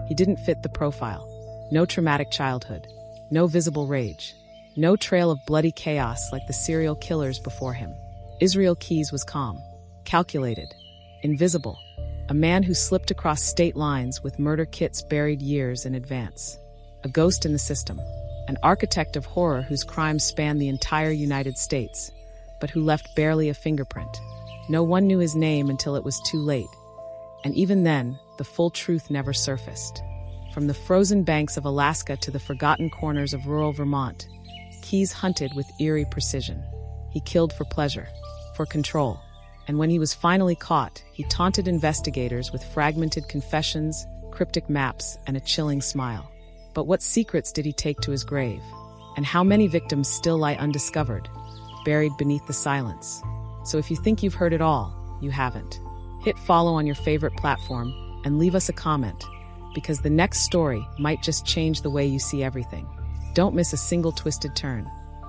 He didn't fit the profile. No traumatic childhood. No visible rage. No trail of bloody chaos like the serial killers before him. Israel Keyes was calm, calculated, invisible. A man who slipped across state lines with murder kits buried years in advance. A ghost in the system. An architect of horror whose crimes spanned the entire United States, but who left barely a fingerprint. No one knew his name until it was too late. And even then, the full truth never surfaced. From the frozen banks of Alaska to the forgotten corners of rural Vermont, Keyes hunted with eerie precision. He killed for pleasure, for control. And when he was finally caught, he taunted investigators with fragmented confessions, cryptic maps, and a chilling smile. But what secrets did he take to his grave? And how many victims still lie undiscovered, buried beneath the silence? So if you think you've heard it all, you haven't. Hit follow on your favorite platform and leave us a comment, because the next story might just change the way you see everything. Don't miss a single twisted turn.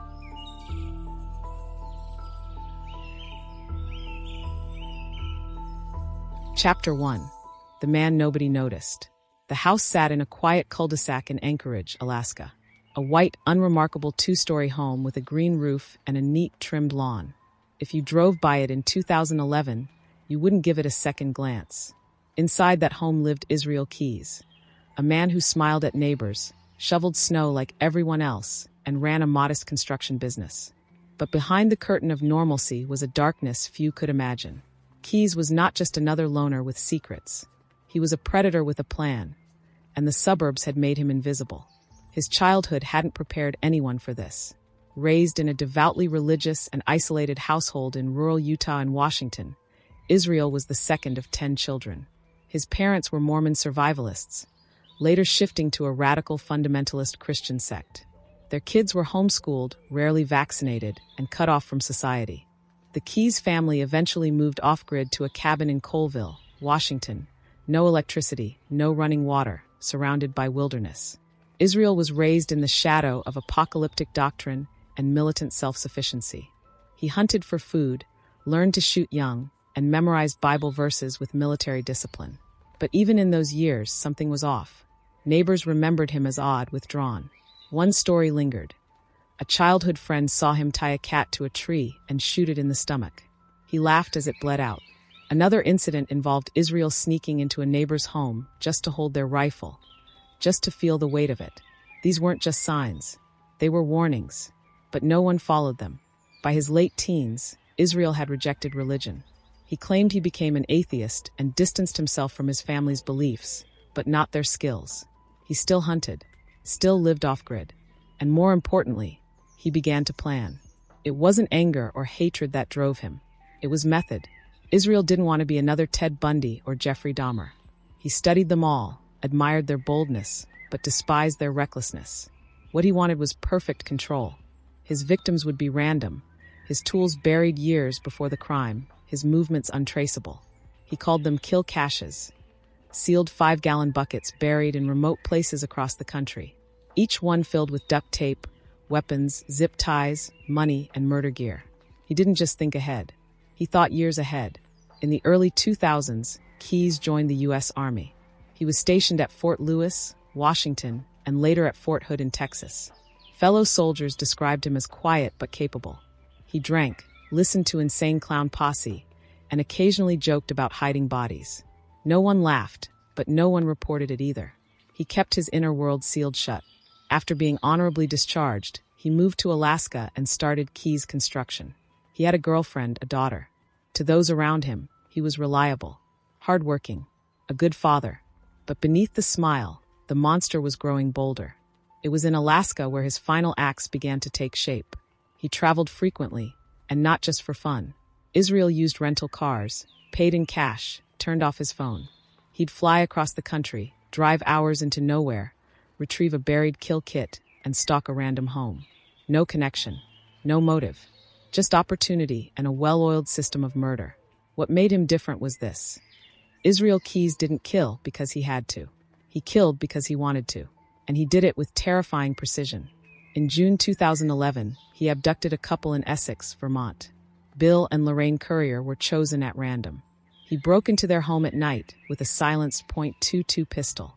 Chapter 1. The Man Nobody Noticed. The house sat in a quiet cul-de-sac in Anchorage, Alaska. A white, unremarkable two-story home with a green roof and a neat, trimmed lawn. If you drove by it in 2011, you wouldn't give it a second glance. Inside that home lived Israel Keyes, a man who smiled at neighbors, shoveled snow like everyone else, and ran a modest construction business. But behind the curtain of normalcy was a darkness few could imagine. Keyes was not just another loner with secrets. He was a predator with a plan, and the suburbs had made him invisible. His childhood hadn't prepared anyone for this. Raised in a devoutly religious and isolated household in rural Utah and Washington, Israel was the second of 10 children. His parents were Mormon survivalists, later shifting to a radical fundamentalist Christian sect. Their kids were homeschooled, rarely vaccinated, and cut off from society. The Keyes family eventually moved off-grid to a cabin in Colville, Washington. No electricity, no running water, surrounded by wilderness. Israel was raised in the shadow of apocalyptic doctrine and militant self-sufficiency. He hunted for food, learned to shoot young, and memorized Bible verses with military discipline. But even in those years, something was off. Neighbors remembered him as odd, withdrawn. One story lingered. A childhood friend saw him tie a cat to a tree and shoot it in the stomach. He laughed as it bled out. Another incident involved Israel sneaking into a neighbor's home just to hold their rifle, just to feel the weight of it. These weren't just signs. They were warnings. But no one followed them. By his late teens, Israel had rejected religion. He claimed he became an atheist and distanced himself from his family's beliefs, but not their skills. He still hunted, still lived off-grid, and more importantly, he began to plan. It wasn't anger or hatred that drove him. It was method. Israel didn't want to be another Ted Bundy or Jeffrey Dahmer. He studied them all, admired their boldness, but despised their recklessness. What he wanted was perfect control. His victims would be random, his tools buried years before the crime, his movements untraceable. He called them kill caches, sealed 5-gallon buckets buried in remote places across the country, each one filled with duct tape, weapons, zip ties, money, and murder gear. He didn't just think ahead. He thought years ahead. In the early 2000s, Keyes joined the U.S. Army. He was stationed at Fort Lewis, Washington, and later at Fort Hood in Texas. Fellow soldiers described him as quiet but capable. He drank, listened to Insane Clown Posse, and occasionally joked about hiding bodies. No one laughed, but no one reported it either. He kept his inner world sealed shut. After being honorably discharged, he moved to Alaska and started Keyes Construction. He had a girlfriend, a daughter. To those around him, he was reliable, hardworking, a good father. But beneath the smile, the monster was growing bolder. It was in Alaska where his final acts began to take shape. He traveled frequently, and not just for fun. Israel used rental cars, paid in cash, turned off his phone. He'd fly across the country, drive hours into nowhere, retrieve a buried kill kit, and stalk a random home. No connection, no motive, just opportunity and a well-oiled system of murder. What made him different was this. Israel Keyes didn't kill because he had to. He killed because he wanted to. And he did it with terrifying precision. In June 2011, he abducted a couple in Essex, Vermont. Bill and Lorraine Currier were chosen at random. He broke into their home at night with a silenced .22 pistol.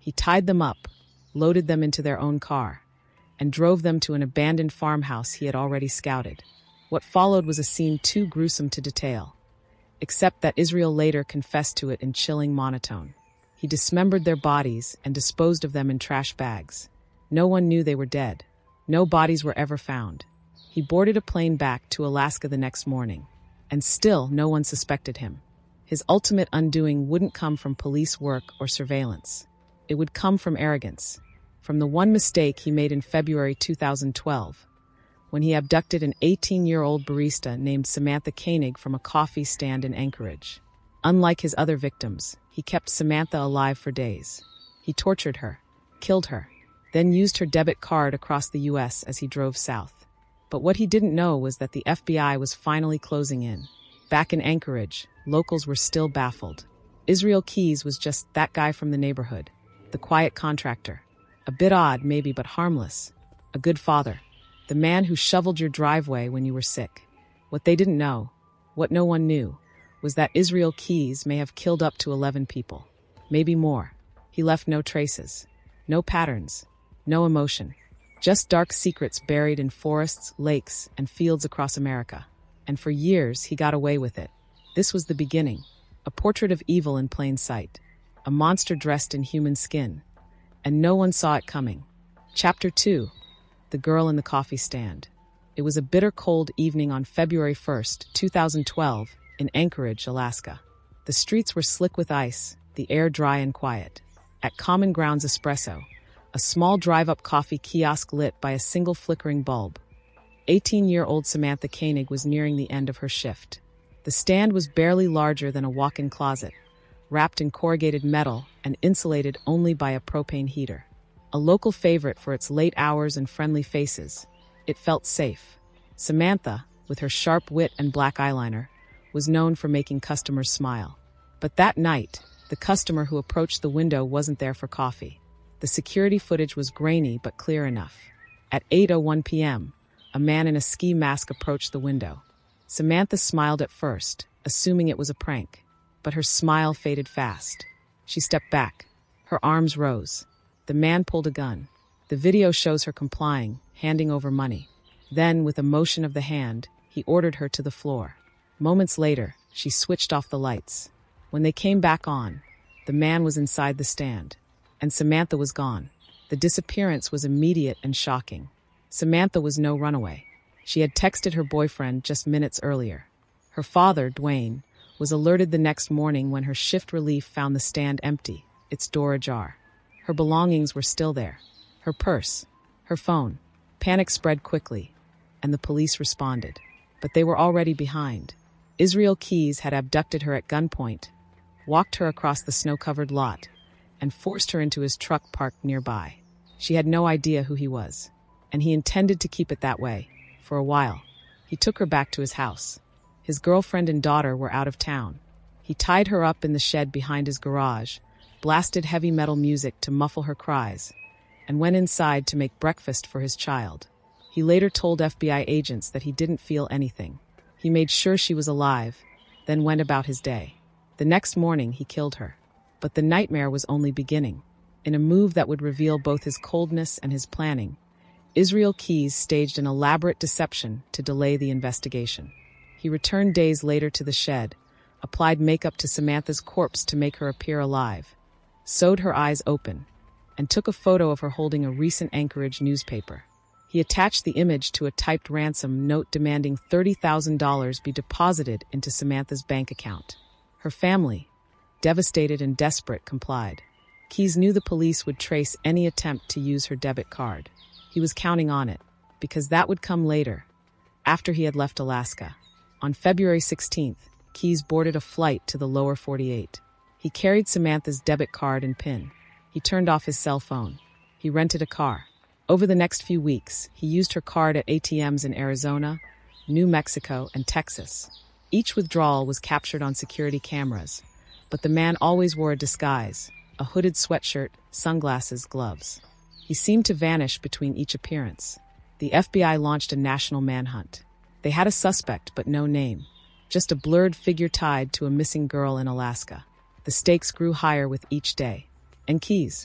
He tied them up, loaded them into their own car, and drove them to an abandoned farmhouse he had already scouted. What followed was a scene too gruesome to detail, except that Israel later confessed to it in chilling monotone. He dismembered their bodies and disposed of them in trash bags. No one knew they were dead. No bodies were ever found. He boarded a plane back to Alaska the next morning, and still no one suspected him. His ultimate undoing wouldn't come from police work or surveillance. It would come from arrogance, from the one mistake he made in February 2012, when he abducted an 18-year-old barista named Samantha Koenig from a coffee stand in Anchorage. Unlike his other victims, he kept Samantha alive for days. He tortured her, killed her, then used her debit card across the U.S. as he drove south. But what he didn't know was that the FBI was finally closing in. Back in Anchorage, locals were still baffled. Israel Keyes was just that guy from the neighborhood, the quiet contractor. A bit odd, maybe, but harmless. A good father. The man who shoveled your driveway when you were sick. What they didn't know, what no one knew, was that Israel Keyes may have killed up to 11 people. Maybe more. He left no traces. No patterns. No emotion. Just dark secrets buried in forests, lakes, and fields across America. And for years, he got away with it. This was the beginning. A portrait of evil in plain sight. A monster dressed in human skin. And no one saw it coming. Chapter 2. The Girl in the Coffee Stand. It was a bitter cold evening on February 1st, 2012, in Anchorage, Alaska. The streets were slick with ice, the air dry and quiet. At Common Grounds Espresso, a small drive-up coffee kiosk lit by a single flickering bulb, 18-year-old Samantha Koenig was nearing the end of her shift. The stand was barely larger than a walk-in closet, wrapped in corrugated metal and insulated only by a propane heater. A local favorite for its late hours and friendly faces, it felt safe. Samantha, with her sharp wit and black eyeliner, was known for making customers smile. But that night, the customer who approached the window wasn't there for coffee. The security footage was grainy but clear enough. At 8:01 p.m., a man in a ski mask approached the window. Samantha smiled at first, assuming it was a prank, but her smile faded fast. She stepped back. Her arms rose. The man pulled a gun. The video shows her complying, handing over money. Then, with a motion of the hand, he ordered her to the floor. Moments later, she switched off the lights. When they came back on, the man was inside the stand, and Samantha was gone. The disappearance was immediate and shocking. Samantha was no runaway. She had texted her boyfriend just minutes earlier. Her father, Dwayne, was alerted the next morning when her shift relief found the stand empty, its door ajar. Her belongings were still there. Her purse, her phone. Panic spread quickly, and the police responded. But they were already behind. Israel Keyes had abducted her at gunpoint, walked her across the snow-covered lot, and forced her into his truck parked nearby. She had no idea who he was, and he intended to keep it that way, for a while. He took her back to his house. His girlfriend and daughter were out of town. He tied her up in the shed behind his garage, blasted heavy metal music to muffle her cries, and went inside to make breakfast for his child. He later told FBI agents that he didn't feel anything. He made sure she was alive, then went about his day. The next morning, he killed her. But the nightmare was only beginning. In a move that would reveal both his coldness and his planning, Israel Keyes staged an elaborate deception to delay the investigation. He returned days later to the shed, applied makeup to Samantha's corpse to make her appear alive, sewed her eyes open, and took a photo of her holding a recent Anchorage newspaper. He attached the image to a typed ransom note demanding $30,000 be deposited into Samantha's bank account. Her family, devastated and desperate, complied. Keyes knew the police would trace any attempt to use her debit card. He was counting on it, because that would come later, after he had left Alaska. On February 16th, Keyes boarded a flight to the lower 48. He carried Samantha's debit card and PIN. He turned off his cell phone. He rented a car. Over the next few weeks, he used her card at ATMs in Arizona, New Mexico, and Texas. Each withdrawal was captured on security cameras, but the man always wore a disguise, a hooded sweatshirt, sunglasses, gloves. He seemed to vanish between each appearance. The FBI launched a national manhunt. They had a suspect, but no name, just a blurred figure tied to a missing girl in Alaska. The stakes grew higher with each day. And Keyes,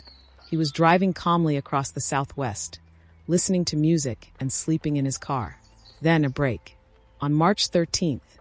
He was driving calmly across the Southwest, listening to music and sleeping in his car. Then a break. On March 13th,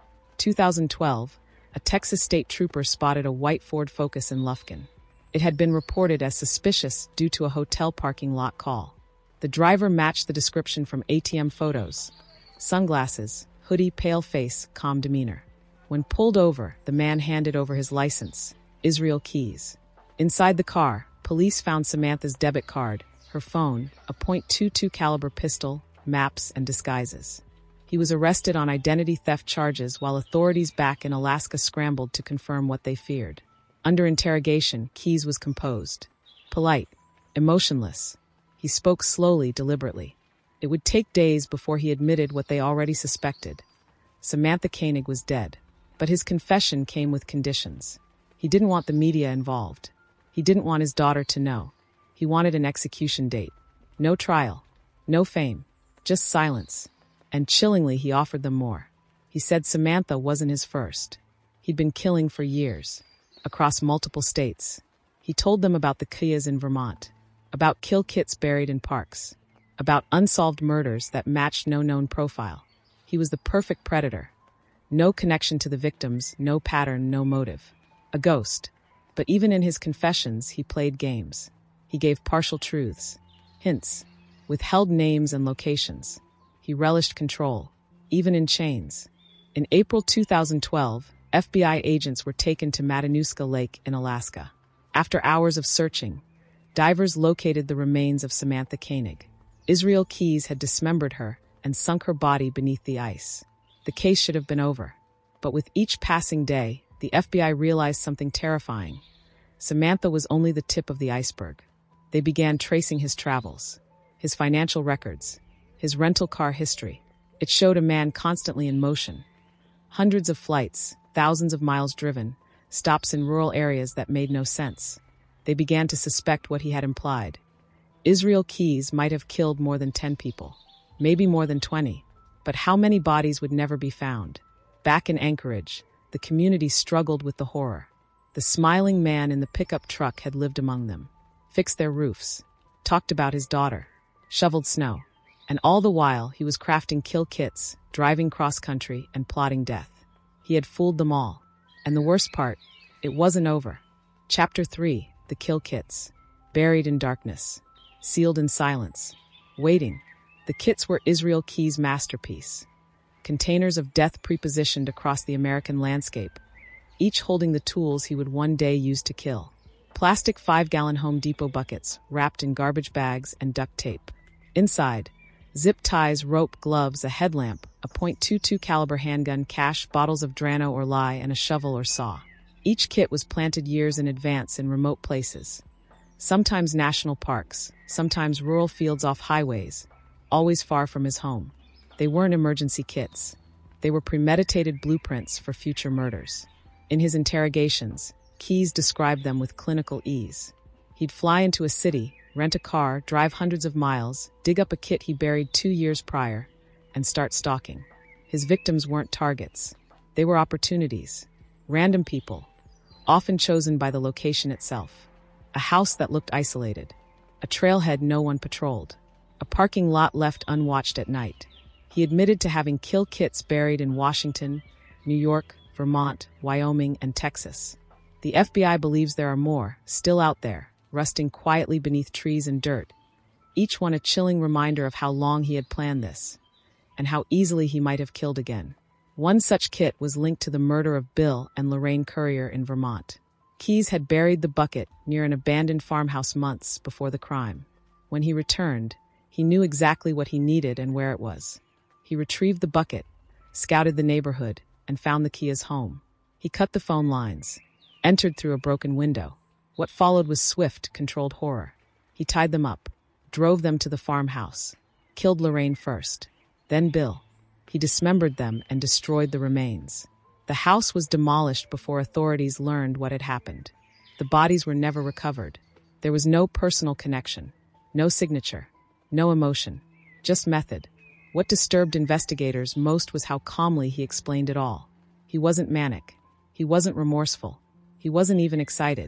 2012, a Texas state trooper spotted a white Ford Focus in Lufkin. It had been reported as suspicious due to a hotel parking lot call. The driver matched the description from ATM photos. Sunglasses, hoodie, pale face, calm demeanor. When pulled over, the man handed over his license, Israel Keys. Inside the car, police found Samantha's debit card, her phone, a .22 caliber pistol, maps, and disguises. He was arrested on identity theft charges while authorities back in Alaska scrambled to confirm what they feared. Under interrogation, Keys was composed, polite, emotionless. He spoke slowly, deliberately. It would take days before he admitted what they already suspected. Samantha Koenig was dead, but his confession came with conditions. He didn't want the media involved. He didn't want his daughter to know. He wanted an execution date. No trial, no fame, just silence. And chillingly, he offered them more. He said Samantha wasn't his first. He'd been killing for years, across multiple states. He told them about the Kiyas in Vermont, about kill kits buried in parks, about unsolved murders that matched no known profile. He was the perfect predator. No connection to the victims, no pattern, no motive. A ghost. But even in his confessions, he played games. He gave partial truths, hints, withheld names and locations. He relished control, even in chains. In April 2012, FBI agents were taken to Matanuska Lake in Alaska. After hours of searching, divers located the remains of Samantha Koenig. Israel Keys had dismembered her and sunk her body beneath the ice. The case should have been over. But with each passing day, the FBI realized something terrifying. Samantha was only the tip of the iceberg. They began tracing his travels, his financial records, his rental car history. It showed a man constantly in motion. Hundreds of flights, thousands of miles driven, stops in rural areas that made no sense. They began to suspect what he had implied. Israel Keys might have killed more than 10 people, maybe more than 20. But how many bodies would never be found? Back in Anchorage, the community struggled with the horror. The smiling man in the pickup truck had lived among them, fixed their roofs, talked about his daughter, shoveled snow. And all the while, he was crafting kill kits, driving cross-country, and plotting death. He had fooled them all. And the worst part, it wasn't over. Chapter 3, the kill kits. Buried in darkness. Sealed in silence. Waiting. The kits were Israel Keys' masterpiece. Containers of death prepositioned across the American landscape, each holding the tools he would one day use to kill. Plastic 5-gallon Home Depot buckets, wrapped in garbage bags and duct tape. Inside, zip ties, rope, gloves, a headlamp, a .22 caliber handgun, cash, bottles of Drano or lye, and a shovel or saw. Each kit was planted years in advance in remote places. Sometimes national parks, sometimes rural fields off highways, always far from his home. They weren't emergency kits. They were premeditated blueprints for future murders. In his interrogations, Keys described them with clinical ease. He'd fly into a city, rent a car, drive hundreds of miles, dig up a kit he buried 2 years prior, and start stalking. His victims weren't targets. They were opportunities. Random people, often chosen by the location itself. A house that looked isolated. A trailhead no one patrolled. A parking lot left unwatched at night. He admitted to having kill kits buried in Washington, New York, Vermont, Wyoming, and Texas. The FBI believes there are more, still out there, rusting quietly beneath trees and dirt, each one a chilling reminder of how long he had planned this, and how easily he might have killed again. One such kit was linked to the murder of Bill and Lorraine Currier in Vermont. Keys had buried the bucket near an abandoned farmhouse months before the crime. When he returned, he knew exactly what he needed and where it was. He retrieved the bucket, scouted the neighborhood, and found the Keys' home. He cut the phone lines, entered through a broken window. What followed was swift, controlled horror. He tied them up, drove them to the farmhouse, killed Lorraine first, then Bill. He dismembered them and destroyed the remains. The house was demolished before authorities learned what had happened. The bodies were never recovered. There was no personal connection, no signature, no emotion, just method. What disturbed investigators most was how calmly he explained it all. He wasn't manic. He wasn't remorseful. He wasn't even excited.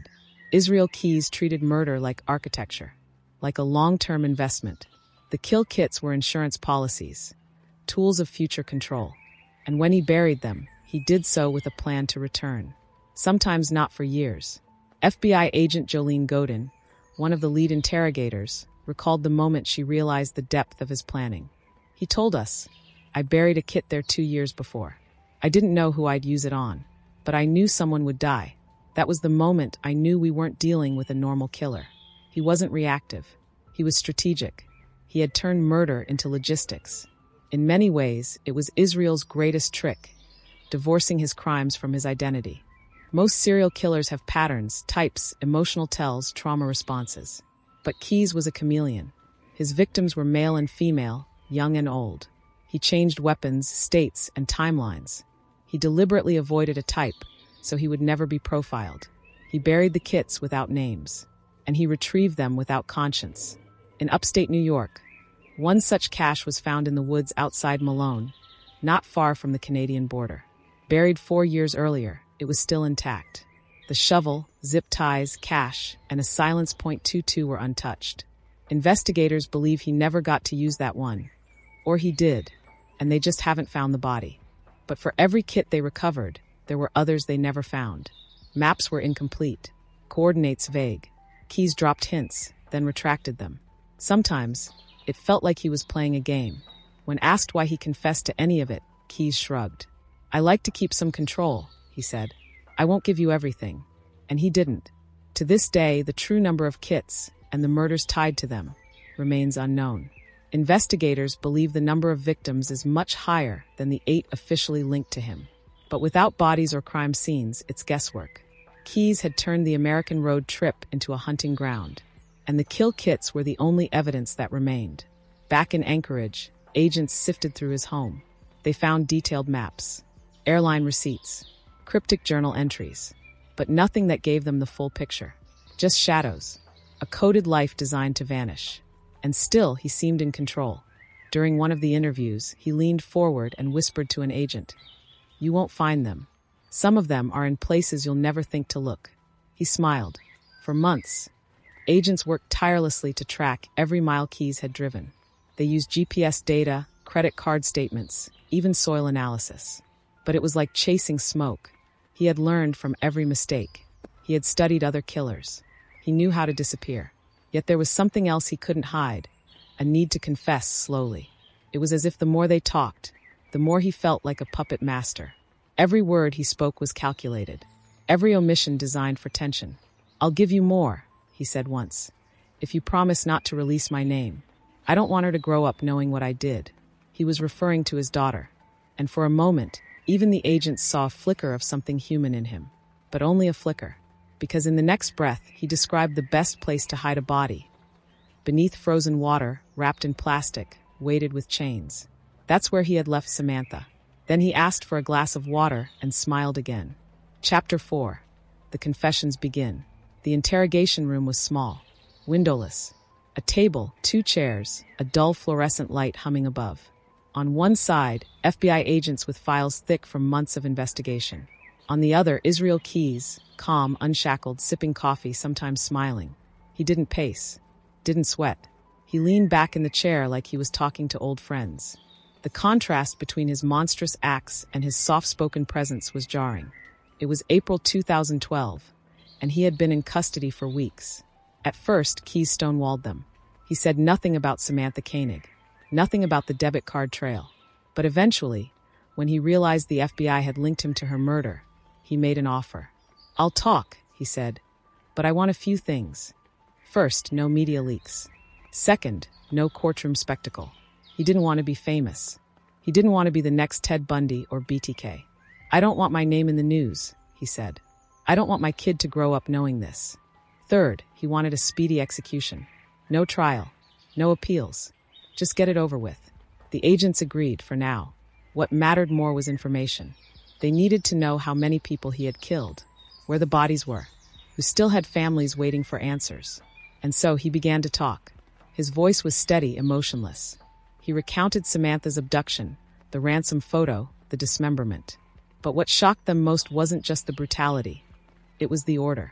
Israel Keyes treated murder like architecture, like a long-term investment. The kill kits were insurance policies, tools of future control. And when he buried them, he did so with a plan to return. Sometimes not for years. FBI agent Jolene Godin, one of the lead interrogators, recalled the moment she realized the depth of his planning. He told us, "I buried a kit there 2 years before. I didn't know who I'd use it on, but I knew someone would die. That was the moment I knew we weren't dealing with a normal killer." He wasn't reactive. He was strategic. He had turned murder into logistics. In many ways, it was Israel's greatest trick, divorcing his crimes from his identity. Most serial killers have patterns, types, emotional tells, trauma responses. But Keyes was a chameleon. His victims were male and female, young and old. He changed weapons, states, and timelines. He deliberately avoided a type, so he would never be profiled. He buried the kits without names, and he retrieved them without conscience. In upstate New York, one such cache was found in the woods outside Malone, not far from the Canadian border. Buried 4 years earlier, it was still intact. The shovel, zip ties, cache, and a silence .22 were untouched. Investigators believe he never got to use that one. Or he did, and they just haven't found the body. But for every kit they recovered, there were others they never found. Maps were incomplete, coordinates vague. Keyes dropped hints, then retracted them. Sometimes, it felt like he was playing a game. When asked why he confessed to any of it, Keyes shrugged. "I like to keep some control," he said. "I won't give you everything." And he didn't. To this day, the true number of kits, and the murders tied to them, remains unknown. Investigators believe the number of victims is much higher than the 8 officially linked to him. But without bodies or crime scenes, it's guesswork. Keyes had turned the American road trip into a hunting ground, and the kill kits were the only evidence that remained. Back in Anchorage, agents sifted through his home. They found detailed maps, airline receipts, cryptic journal entries, but nothing that gave them the full picture. Just shadows, a coded life designed to vanish. And still, he seemed in control. During one of the interviews, he leaned forward and whispered to an agent, "You won't find them. Some of them are in places you'll never think to look." He smiled. For months, agents worked tirelessly to track every mile Keyes had driven. They used GPS data, credit card statements, even soil analysis. But it was like chasing smoke. He had learned from every mistake. He had studied other killers. He knew how to disappear. Yet there was something else he couldn't hide, a need to confess slowly. It was as if the more they talked, the more he felt like a puppet master. Every word he spoke was calculated, every omission designed for tension. "I'll give you more," he said once, "if you promise not to release my name. I don't want her to grow up knowing what I did." He was referring to his daughter, and for a moment, even the agents saw a flicker of something human in him. But only a flicker, because in the next breath, he described the best place to hide a body. Beneath frozen water, wrapped in plastic, weighted with chains. That's where he had left Samantha. Then he asked for a glass of water and smiled again. Chapter 4. The confessions begin. The interrogation room was small, windowless. A table, 2 chairs, a dull fluorescent light humming above. On one side, FBI agents with files thick from months of investigation. On the other, Israel Keyes, calm, unshackled, sipping coffee, sometimes smiling. He didn't pace, didn't sweat. He leaned back in the chair like he was talking to old friends. The contrast between his monstrous acts and his soft-spoken presence was jarring. It was April 2012, and he had been in custody for weeks. At first, Keyes stonewalled them. He said nothing about Samantha Koenig, nothing about the debit card trail. But eventually, when he realized the FBI had linked him to her murder, he made an offer. "I'll talk," he said, "but I want a few things. First, no media leaks. Second, no courtroom spectacle." He didn't want to be famous. He didn't want to be the next Ted Bundy or BTK. "I don't want my name in the news," he said. "I don't want my kid to grow up knowing this." Third, he wanted a speedy execution. No trial, no appeals. Just get it over with. The agents agreed for now. What mattered more was information. They needed to know how many people he had killed, where the bodies were, who still had families waiting for answers. And so he began to talk. His voice was steady, emotionless. He recounted Samantha's abduction, the ransom photo, the dismemberment. But what shocked them most wasn't just the brutality. It was the order.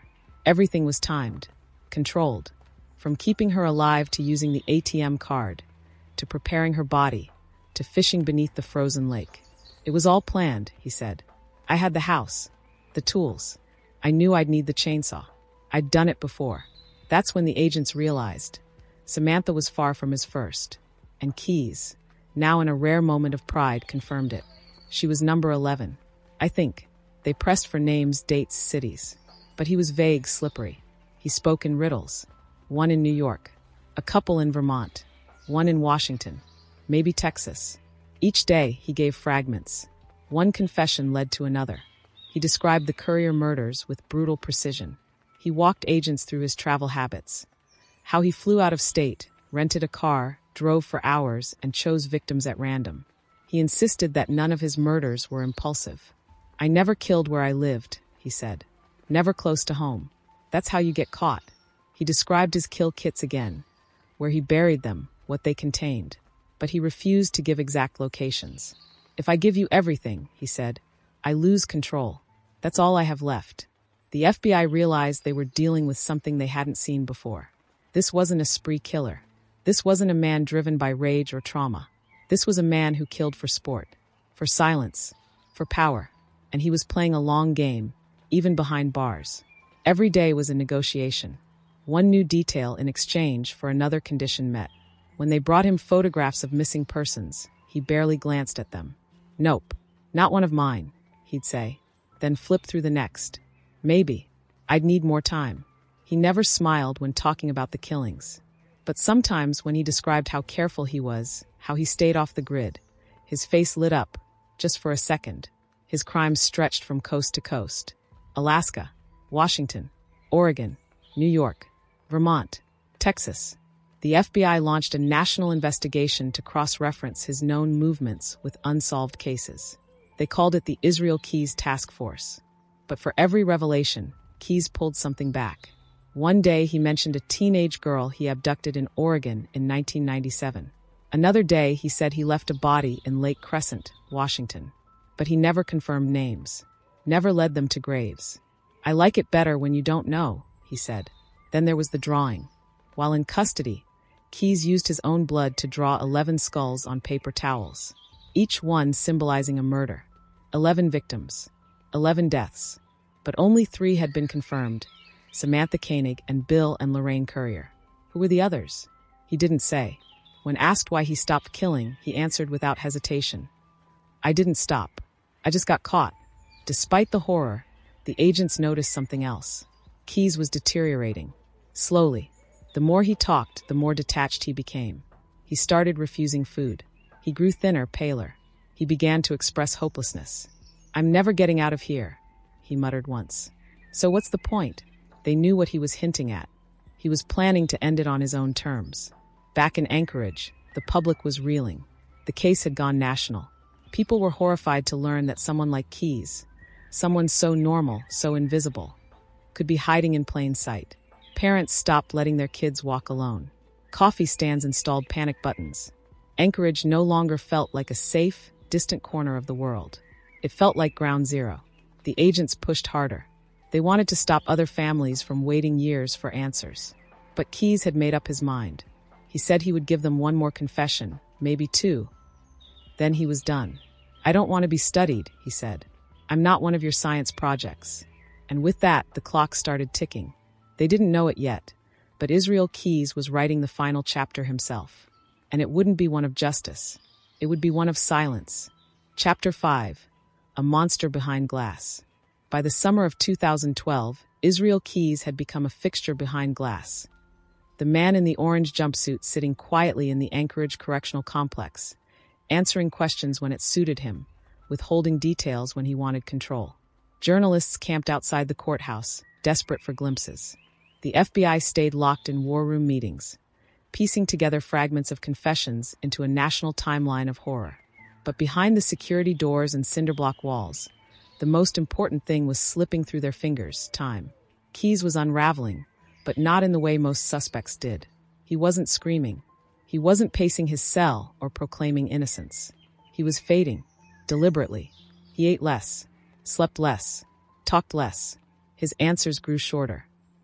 Everything was timed, controlled, from keeping her alive to using the ATM card, to preparing her body, to fishing beneath the frozen lake. It was all planned, he said. I had the house, the tools. I knew I'd need the chainsaw. I'd done it before. That's when the agents realized. Samantha was far from his first. And Keyes, now in a rare moment of pride, confirmed it. She was number 11. I think. They pressed for names, dates, cities. But he was vague, slippery. He spoke in riddles. One in New York. A couple in Vermont. One in Washington. Maybe Texas. Each day, he gave fragments. One confession led to another. He described the Courier murders with brutal precision. He walked agents through his travel habits. How he flew out of state, rented a car, drove for hours, and chose victims at random. He insisted that none of his murders were impulsive. I never killed where I lived, he said. Never close to home. That's how you get caught. He described his kill kits again, where he buried them, what they contained. But he refused to give exact locations. If I give you everything, he said, I lose control. That's all I have left. The FBI realized they were dealing with something they hadn't seen before. This wasn't a spree killer. This wasn't a man driven by rage or trauma. This was a man who killed for sport, for silence, for power. And he was playing a long game, even behind bars. Every day was a negotiation. One new detail in exchange for another condition met. When they brought him photographs of missing persons, he barely glanced at them. Nope, not one of mine, he'd say, then flip through the next. Maybe. I'd need more time. He never smiled when talking about the killings. But sometimes when he described how careful he was, how he stayed off the grid, his face lit up, just for a second. His crimes stretched from coast to coast. Alaska, Washington, Oregon, New York, Vermont, Texas. The FBI launched a national investigation to cross-reference his known movements with unsolved cases. They called it the Israel Keyes Task Force. But for every revelation, Keyes pulled something back. One day he mentioned a teenage girl he abducted in Oregon in 1997. Another day he said he left a body in Lake Crescent, Washington. But he never confirmed names, never led them to graves. I like it better when you don't know, he said. Then there was the drawing. While in custody, Keyes used his own blood to draw 11 skulls on paper towels, each one symbolizing a murder. 11 victims, 11 deaths. But only 3 had been confirmed, Samantha Koenig and Bill and Lorraine Courier. Who were the others? He didn't say. When asked why he stopped killing, he answered without hesitation. I didn't stop. I just got caught. Despite the horror, the agents noticed something else. Keyes was deteriorating. Slowly. The more he talked, the more detached he became. He started refusing food. He grew thinner, paler. He began to express hopelessness. I'm never getting out of here, he muttered once. So what's the point? They knew what he was hinting at. He was planning to end it on his own terms. Back in Anchorage, the public was reeling. The case had gone national. People were horrified to learn that someone like Keyes, someone so normal, so invisible, could be hiding in plain sight. Parents stopped letting their kids walk alone. Coffee stands installed panic buttons. Anchorage no longer felt like a safe, distant corner of the world. It felt like ground zero. The agents pushed harder. They wanted to stop other families from waiting years for answers. But Keyes had made up his mind. He said he would give them one more confession, maybe 2. Then he was done. I don't want to be studied, he said. I'm not one of your science projects. And with that, the clock started ticking. They didn't know it yet, but Israel Keyes was writing the final chapter himself. And it wouldn't be one of justice. It would be one of silence. Chapter 5. A Monster Behind Glass. By the summer of 2012, Israel Keyes had become a fixture behind glass. The man in the orange jumpsuit sitting quietly in the Anchorage Correctional Complex, answering questions when it suited him, withholding details when he wanted control. Journalists camped outside the courthouse, desperate for glimpses. The FBI stayed locked in war room meetings, piecing together fragments of confessions into a national timeline of horror. But behind the security doors and cinderblock walls, the most important thing was slipping through their fingers, time. Keyes was unraveling, but not in the way most suspects did. He wasn't screaming. He wasn't pacing his cell or proclaiming innocence. He was fading, deliberately. He ate less, slept less, talked less. His answers grew shorter.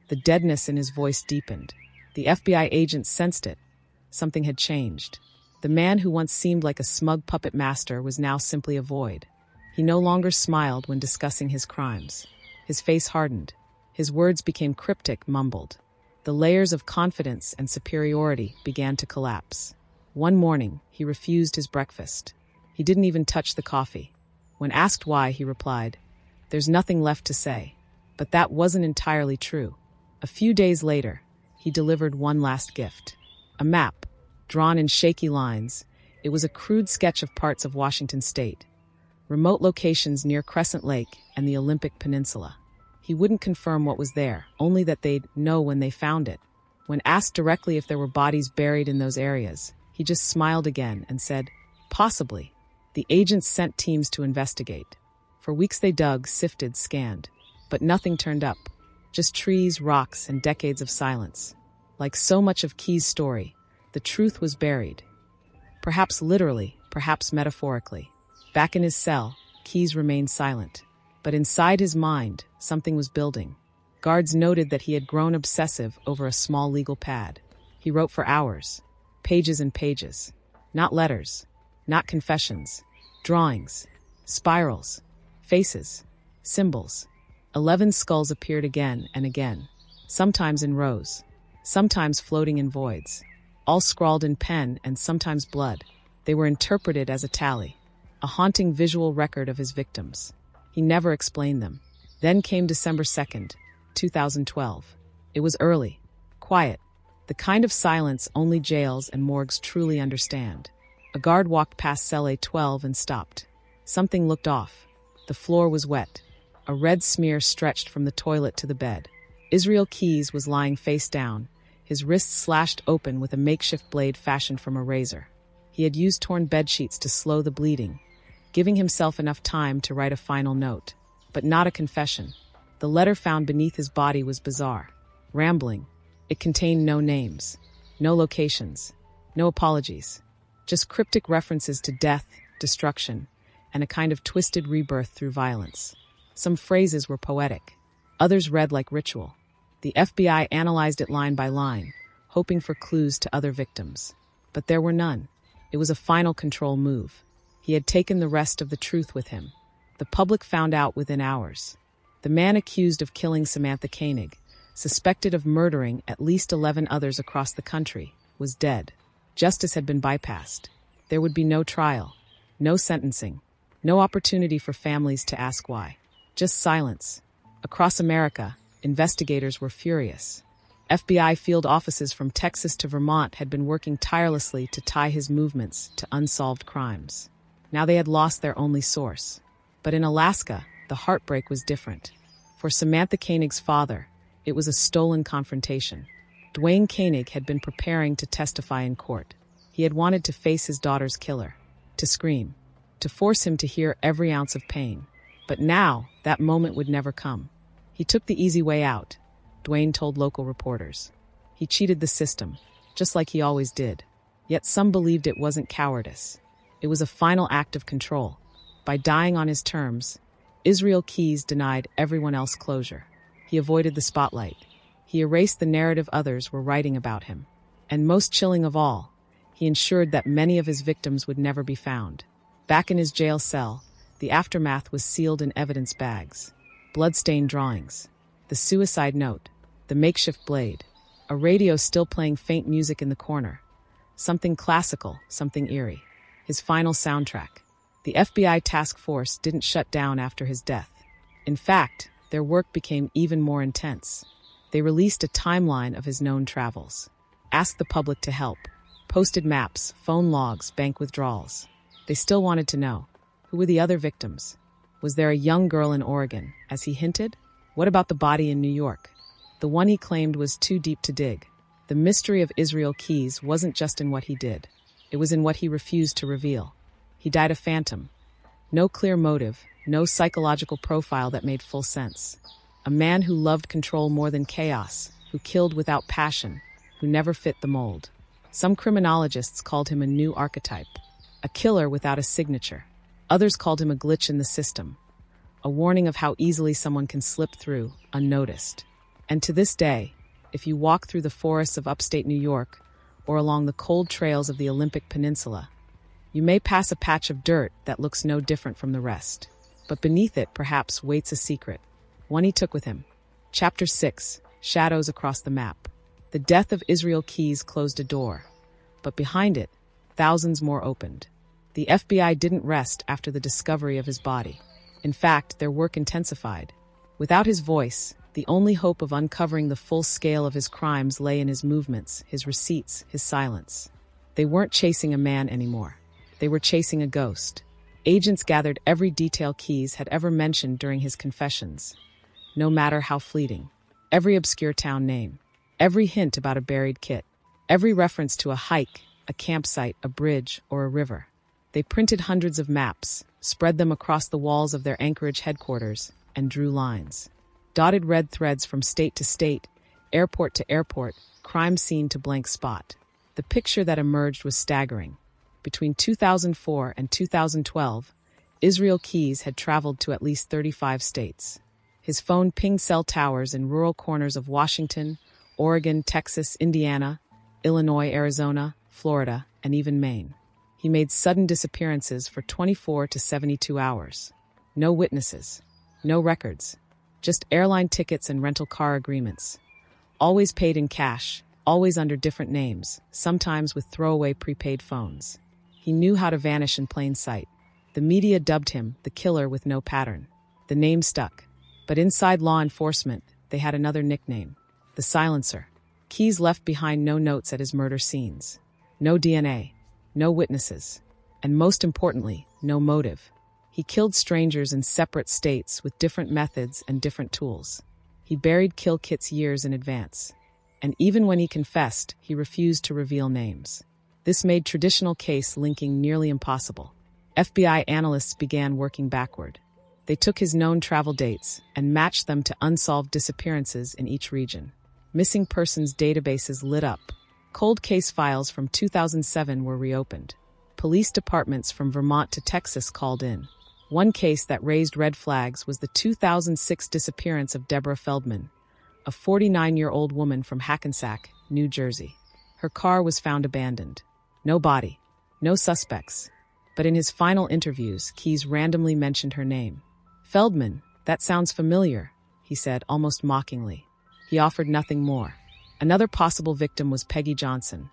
The deadness in his voice deepened. The FBI agent sensed it. Something had changed. The man who once seemed like a smug puppet master was now simply a void. He no longer smiled when discussing his crimes. His face hardened. His words became cryptic, mumbled. The layers of confidence and superiority began to collapse. One morning, he refused his breakfast. He didn't even touch the coffee. When asked why, he replied, "There's nothing left to say." But that wasn't entirely true. A few days later, he delivered one last gift. A map, drawn in shaky lines. It was a crude sketch of parts of Washington state. Remote locations near Crescent Lake and the Olympic Peninsula. He wouldn't confirm what was there, only that they'd know when they found it. When asked directly if there were bodies buried in those areas, he just smiled again and said, "Possibly." The agents sent teams to investigate. For weeks they dug, sifted, scanned. But nothing turned up. Just trees, rocks, and decades of silence. Like so much of Keyes' story, the truth was buried. Perhaps literally, perhaps metaphorically. Back in his cell, Keyes remained silent. But inside his mind, something was building. Guards noted that he had grown obsessive over a small legal pad. He wrote for hours. Pages and pages. Not letters. Not confessions. Drawings. Spirals. Faces. Symbols. 11 skulls appeared again and again. Sometimes in rows. Sometimes floating in voids. All scrawled in pen and sometimes blood. They were interpreted as a tally. A haunting visual record of his victims. He never explained them. Then came December 2nd, 2012. It was early. Quiet. The kind of silence only jails and morgues truly understand. A guard walked past cell A12 and stopped. Something looked off. The floor was wet. A red smear stretched from the toilet to the bed. Israel Keyes was lying face down, his wrists slashed open with a makeshift blade fashioned from a razor. He had used torn bedsheets to slow the bleeding, giving himself enough time to write a final note. But not a confession. The letter found beneath his body was bizarre, rambling. It contained no names, no locations, no apologies, just cryptic references to death, destruction, and a kind of twisted rebirth through violence. Some phrases were poetic. Others read like ritual. The FBI analyzed it line by line, hoping for clues to other victims. But there were none. It was a final control move. He had taken the rest of the truth with him. The public found out within hours. The man accused of killing Samantha Koenig, suspected of murdering at least 11 others across the country, was dead. Justice had been bypassed. There would be no trial, no sentencing, no opportunity for families to ask why. Just silence. Across America, investigators were furious. FBI field offices from Texas to Vermont had been working tirelessly to tie his movements to unsolved crimes. Now they had lost their only source. But in Alaska, the heartbreak was different. For Samantha Koenig's father, it was a stolen confrontation. Duane Koenig had been preparing to testify in court. He had wanted to face his daughter's killer, to scream, to force him to hear every ounce of pain. But now, that moment would never come. He took the easy way out, Duane told local reporters. He cheated the system, just like he always did. Yet some believed it wasn't cowardice. It was a final act of control. By dying on his terms, Israel Keyes denied everyone else closure. He avoided the spotlight. He erased the narrative others were writing about him. And most chilling of all, he ensured that many of his victims would never be found. Back in his jail cell, the aftermath was sealed in evidence bags. Bloodstained drawings. The suicide note. The makeshift blade. A radio still playing faint music in the corner. Something classical, something eerie. His final soundtrack. The FBI task force didn't shut down after his death. In fact, their work became even more intense. They released a timeline of his known travels. Asked the public to help. Posted maps, phone logs, bank withdrawals. They still wanted to know. Who were the other victims? Was there a young girl in Oregon, as he hinted? What about the body in New York? The one he claimed was too deep to dig. The mystery of Israel Keyes wasn't just in what he did. It was in what he refused to reveal. He died a phantom. No clear motive, no psychological profile that made full sense. A man who loved control more than chaos, who killed without passion, who never fit the mold. Some criminologists called him a new archetype, a killer without a signature. Others called him a glitch in the system, a warning of how easily someone can slip through, unnoticed. And to this day, if you walk through the forests of upstate New York or along the cold trails of the Olympic Peninsula, you may pass a patch of dirt that looks no different from the rest. But beneath it perhaps waits a secret, one he took with him. Chapter 6, Shadows Across the Map. The death of Israel Keyes closed a door, but behind it, thousands more opened. The FBI didn't rest after the discovery of his body. In fact, their work intensified. Without his voice, the only hope of uncovering the full scale of his crimes lay in his movements, his receipts, his silence. They weren't chasing a man anymore. They were chasing a ghost. Agents gathered every detail Keyes had ever mentioned during his confessions, no matter how fleeting. Every obscure town name, every hint about a buried kit, every reference to a hike, a campsite, a bridge, or a river. They printed hundreds of maps, spread them across the walls of their Anchorage headquarters, and drew lines. Dotted red threads from state to state, airport to airport, crime scene to blank spot. The picture that emerged was staggering. Between 2004 and 2012, Israel Keyes had traveled to at least 35 states. His phone pinged cell towers in rural corners of Washington, Oregon, Texas, Indiana, Illinois, Arizona, Florida, and even Maine. He made sudden disappearances for 24 to 72 hours. No witnesses, no records, just airline tickets and rental car agreements. Always paid in cash, always under different names, sometimes with throwaway prepaid phones. He knew how to vanish in plain sight. The media dubbed him the killer with no pattern. The name stuck. But inside law enforcement, they had another nickname, the Silencer. Keyes left behind no notes at his murder scenes. No DNA, no witnesses, and most importantly, no motive. He killed strangers in separate states with different methods and different tools. He buried kill kits years in advance. And even when he confessed, he refused to reveal names. This made traditional case linking nearly impossible. FBI analysts began working backward. They took his known travel dates and matched them to unsolved disappearances in each region. Missing persons databases lit up. Cold case files from 2007 were reopened. Police departments from Vermont to Texas called in. One case that raised red flags was the 2006 disappearance of Deborah Feldman, a 49-year-old woman from Hackensack, New Jersey. Her car was found abandoned. No body, no suspects. But in his final interviews, Keyes randomly mentioned her name. "Feldman, that sounds familiar," he said, almost mockingly. He offered nothing more. Another possible victim was Peggy Johnson,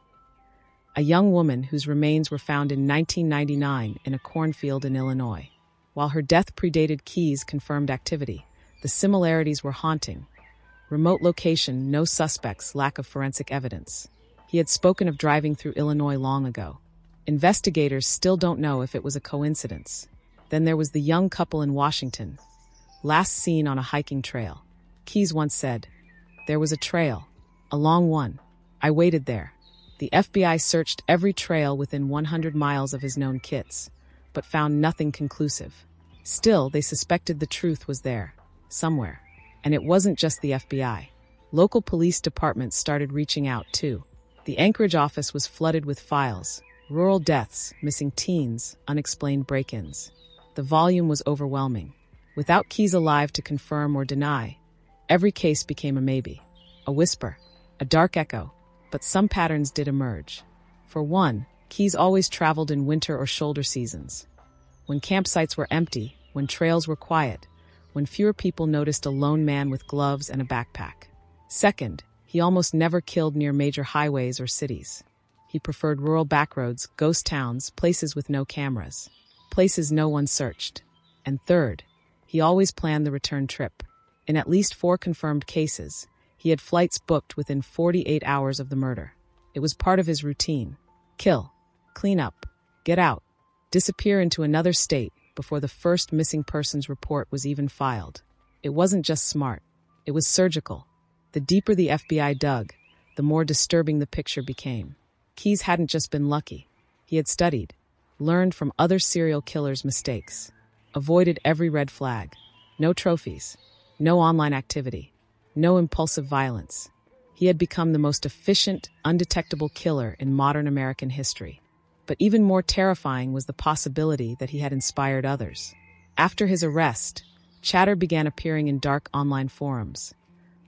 a young woman whose remains were found in 1999 in a cornfield in Illinois. While her death predated Keyes' confirmed activity, the similarities were haunting. Remote location, no suspects, lack of forensic evidence. He had spoken of driving through Illinois long ago. Investigators still don't know if it was a coincidence. Then there was the young couple in Washington, last seen on a hiking trail. Keyes once said, "There was a trail, a long one. I waited there." The FBI searched every trail within 100 miles of his known kits, but found nothing conclusive. Still, they suspected the truth was there, somewhere. And it wasn't just the FBI. Local police departments started reaching out, too. The Anchorage office was flooded with files, rural deaths, missing teens, unexplained break-ins. The volume was overwhelming. Without Keyes alive to confirm or deny, every case became a maybe, a whisper, a dark echo, but some patterns did emerge. For one, Keyes always traveled in winter or shoulder seasons, when campsites were empty, when trails were quiet, when fewer people noticed a lone man with gloves and a backpack. Second, he almost never killed near major highways or cities. He preferred rural backroads, ghost towns, places with no cameras, places no one searched. And third, he always planned the return trip. In at least 4 confirmed cases, he had flights booked within 48 hours of the murder. It was part of his routine. Kill, clean up, get out, disappear into another state before the first missing persons report was even filed. It wasn't just smart. It was surgical. The deeper the FBI dug, the more disturbing the picture became. Keyes hadn't just been lucky. He had studied, learned from other serial killers' mistakes, avoided every red flag. No trophies, no online activity, no impulsive violence. He had become the most efficient, undetectable killer in modern American history. But even more terrifying was the possibility that he had inspired others. After his arrest, chatter began appearing in dark online forums.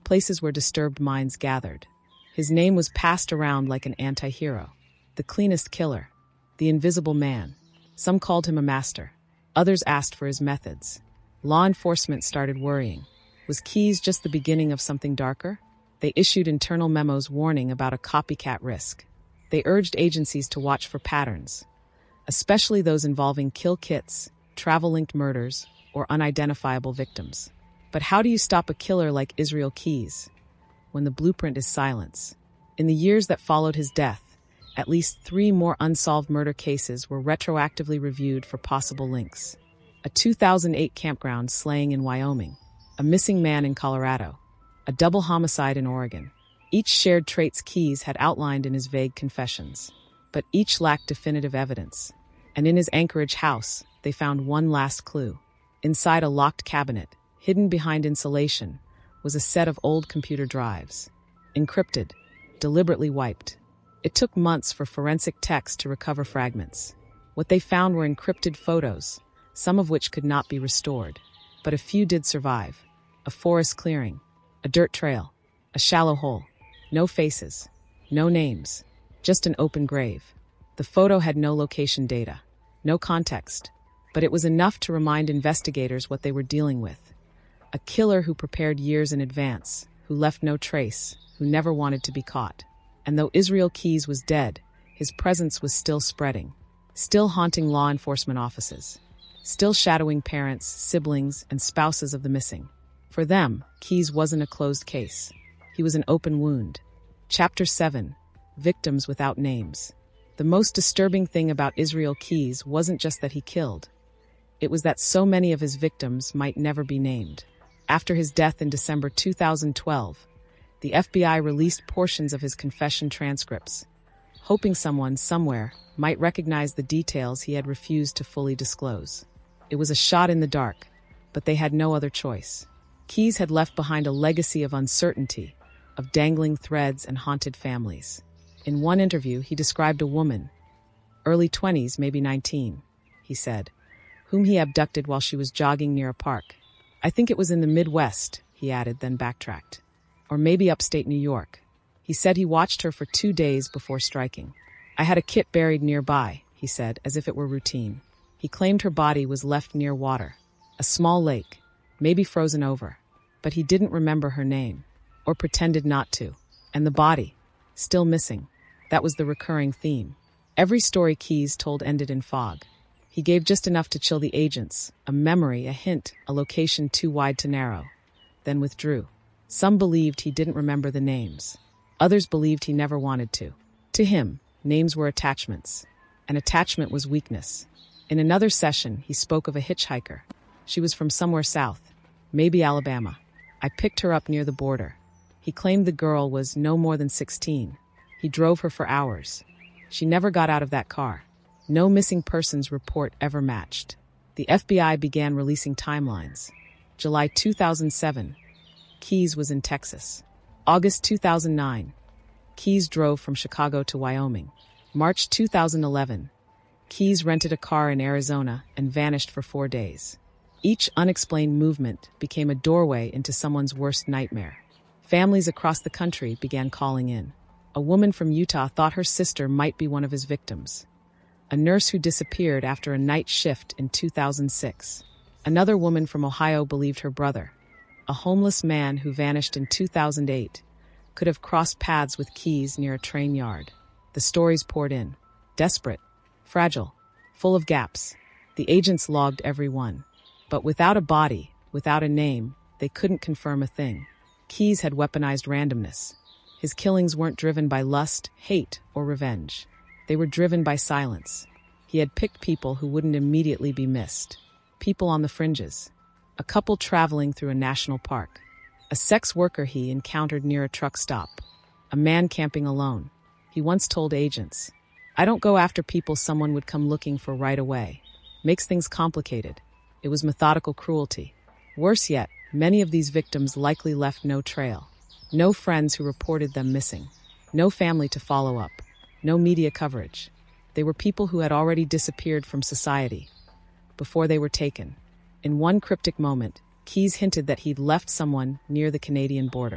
places where disturbed minds gathered. His name was passed around like an anti-hero, the cleanest killer, the invisible man. Some called him a master. Others asked for his methods. Law enforcement started worrying. Was Keyes just the beginning of something darker? They issued internal memos warning about a copycat risk. They urged agencies to watch for patterns, especially those involving kill kits, travel-linked murders, or unidentifiable victims. But how do you stop a killer like Israel Keyes when the blueprint is silence? In the years that followed his death, at least 3 more unsolved murder cases were retroactively reviewed for possible links. A 2008 campground slaying in Wyoming, a missing man in Colorado, a double homicide in Oregon. Each shared traits Keyes had outlined in his vague confessions, but each lacked definitive evidence. And in his Anchorage house, they found one last clue. Inside a locked cabinet, hidden behind insulation, was a set of old computer drives, encrypted, deliberately wiped. It took months for forensic techs to recover fragments. What they found were encrypted photos, some of which could not be restored. But a few did survive. A forest clearing, a dirt trail, a shallow hole. No faces, no names, just an open grave. The photo had no location data, no context, but it was enough to remind investigators what they were dealing with. A killer who prepared years in advance, who left no trace, who never wanted to be caught. And though Israel Keyes was dead, his presence was still spreading, still haunting law enforcement offices, still shadowing parents, siblings, and spouses of the missing. For them, Keyes wasn't a closed case. He was an open wound. Chapter 7: Victims Without Names. The most disturbing thing about Israel Keyes wasn't just that he killed. It was that so many of his victims might never be named. After his death in December 2012, the FBI released portions of his confession transcripts, hoping someone, somewhere, might recognize the details he had refused to fully disclose. It was a shot in the dark, but they had no other choice. Keyes had left behind a legacy of uncertainty, of dangling threads and haunted families. In one interview, he described a woman, early 20s, maybe 19, he said, whom he abducted while she was jogging near a park. I think it was in the Midwest, he added, then backtracked. Or maybe upstate New York. He said he watched her for 2 days before striking. I had a kit buried nearby, he said, as if it were routine. He claimed her body was left near water, a small lake, maybe frozen over. But he didn't remember her name, or pretended not to. And the body, still missing. That was the recurring theme. Every story Keyes told ended in fog. He gave just enough to chill the agents, a memory, a hint, a location too wide to narrow, then withdrew. Some believed he didn't remember the names. Others believed he never wanted to. To him, names were attachments. An attachment was weakness. In another session, he spoke of a hitchhiker. She was from somewhere south, maybe Alabama. I picked her up near the border. He claimed the girl was no more than 16. He drove her for hours. She never got out of that car. No missing persons report ever matched. The FBI began releasing timelines. July 2007, Keyes was in Texas. August 2009, Keyes drove from Chicago to Wyoming. March 2011, Keyes rented a car in Arizona and vanished for 4 days. Each unexplained movement became a doorway into someone's worst nightmare. Families across the country began calling in. A woman from Utah thought her sister might be one of his victims. A nurse who disappeared after a night shift in 2006. Another woman from Ohio believed her brother, a homeless man who vanished in 2008, could have crossed paths with Keyes near a train yard. The stories poured in. Desperate, fragile, full of gaps. The agents logged every one. But without a body, without a name, they couldn't confirm a thing. Keyes had weaponized randomness. His killings weren't driven by lust, hate, or revenge. They were driven by silence. He had picked people who wouldn't immediately be missed. People on the fringes. A couple traveling through a national park. A sex worker he encountered near a truck stop. A man camping alone. He once told agents, "I don't go after people someone would come looking for right away. Makes things complicated." It was methodical cruelty. Worse yet, many of these victims likely left no trail. No friends who reported them missing. No family to follow up. No media coverage. They were people who had already disappeared from society before they were taken. In one cryptic moment, Keyes hinted that he'd left someone near the Canadian border.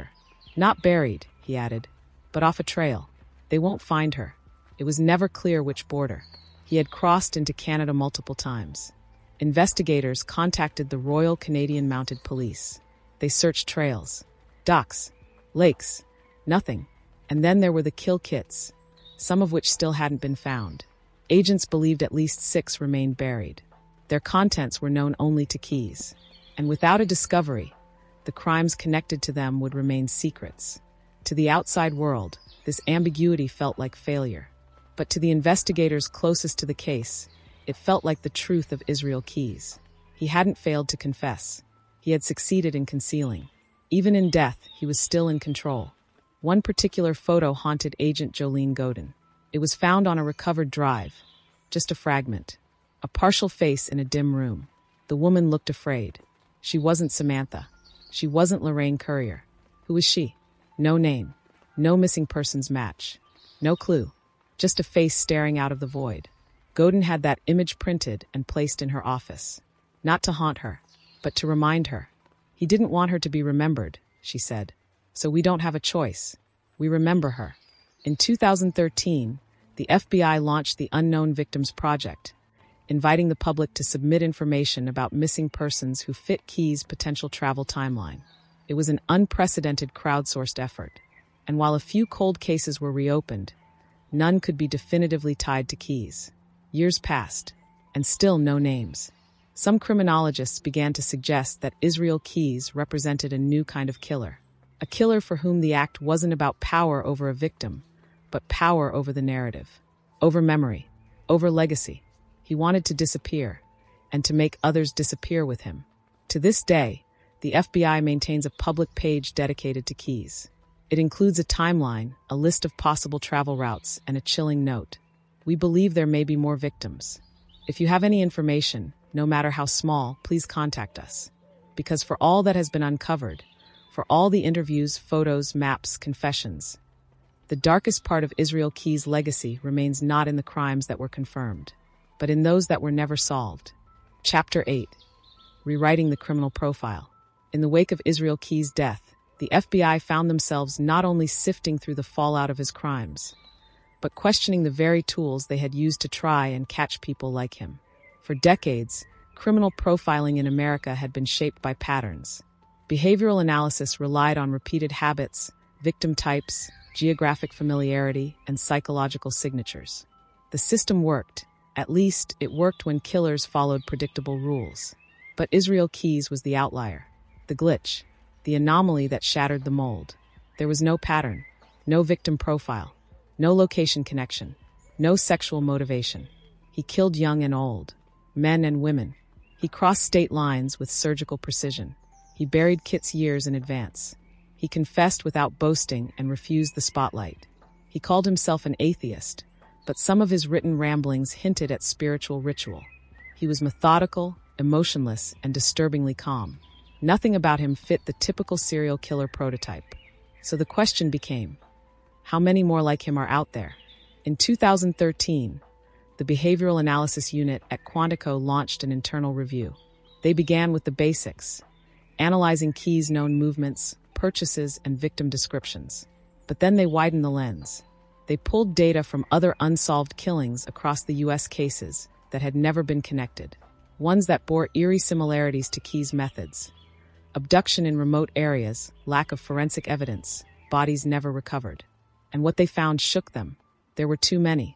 Not buried, he added, but off a trail. They won't find her. It was never clear which border. He had crossed into Canada multiple times. Investigators contacted the Royal Canadian Mounted Police. They searched trails, docks, lakes, nothing. And then there were the kill kits, some of which still hadn't been found. Agents believed at least 6 remained buried. Their contents were known only to Keyes. And without a discovery, the crimes connected to them would remain secrets. To the outside world, this ambiguity felt like failure. But to the investigators closest to the case, it felt like the truth of Israel Keyes. He hadn't failed to confess. He had succeeded in concealing. Even in death, he was still in control. One particular photo haunted Agent Jolene Godin. It was found on a recovered drive, just a fragment. A partial face in a dim room. The woman looked afraid. She wasn't Samantha. She wasn't Lorraine Currier. Who was she? No name. No missing persons match. No clue. Just a face staring out of the void. Godin had that image printed and placed in her office. Not to haunt her, but to remind her. He didn't want her to be remembered, she said. So we don't have a choice. We remember her. In 2013, the FBI launched the Unknown Victims Project, inviting the public to submit information about missing persons who fit Keyes' potential travel timeline. It was an unprecedented crowdsourced effort, and while a few cold cases were reopened, none could be definitively tied to Keyes. Years passed, and still no names. Some criminologists began to suggest that Israel Keyes represented a new kind of killer. A killer for whom the act wasn't about power over a victim, but power over the narrative, over memory, over legacy. He wanted to disappear, and to make others disappear with him. To this day, the FBI maintains a public page dedicated to Keyes. It includes a timeline, a list of possible travel routes, and a chilling note. We believe there may be more victims. If you have any information, no matter how small, please contact us. Because for all that has been uncovered, for all the interviews, photos, maps, confessions, the darkest part of Israel Keyes' legacy remains not in the crimes that were confirmed, but in those that were never solved. Chapter 8. Rewriting the Criminal Profile. In the wake of Israel Keyes' death, the FBI found themselves not only sifting through the fallout of his crimes, but questioning the very tools they had used to try and catch people like him. For decades, criminal profiling in America had been shaped by patterns. Behavioral analysis relied on repeated habits, victim types, geographic familiarity, and psychological signatures. The system worked. At least, it worked when killers followed predictable rules. But Israel Keyes was the outlier, the glitch, the anomaly that shattered the mold. There was no pattern, no victim profile, no location connection, no sexual motivation. He killed young and old, men and women. He crossed state lines with surgical precision. He buried kits years in advance. He confessed without boasting and refused the spotlight. He called himself an atheist, but some of his written ramblings hinted at spiritual ritual. He was methodical, emotionless, and disturbingly calm. Nothing about him fit the typical serial killer prototype. So the question became, how many more like him are out there? In 2013, the Behavioral Analysis Unit at Quantico launched an internal review. They began with the basics, analyzing Keyes' known movements, purchases, and victim descriptions. But then they widened the lens. They pulled data from other unsolved killings across the U.S. cases that had never been connected, ones that bore eerie similarities to Keyes' methods. Abduction in remote areas, lack of forensic evidence, bodies never recovered. And what they found shook them. There were too many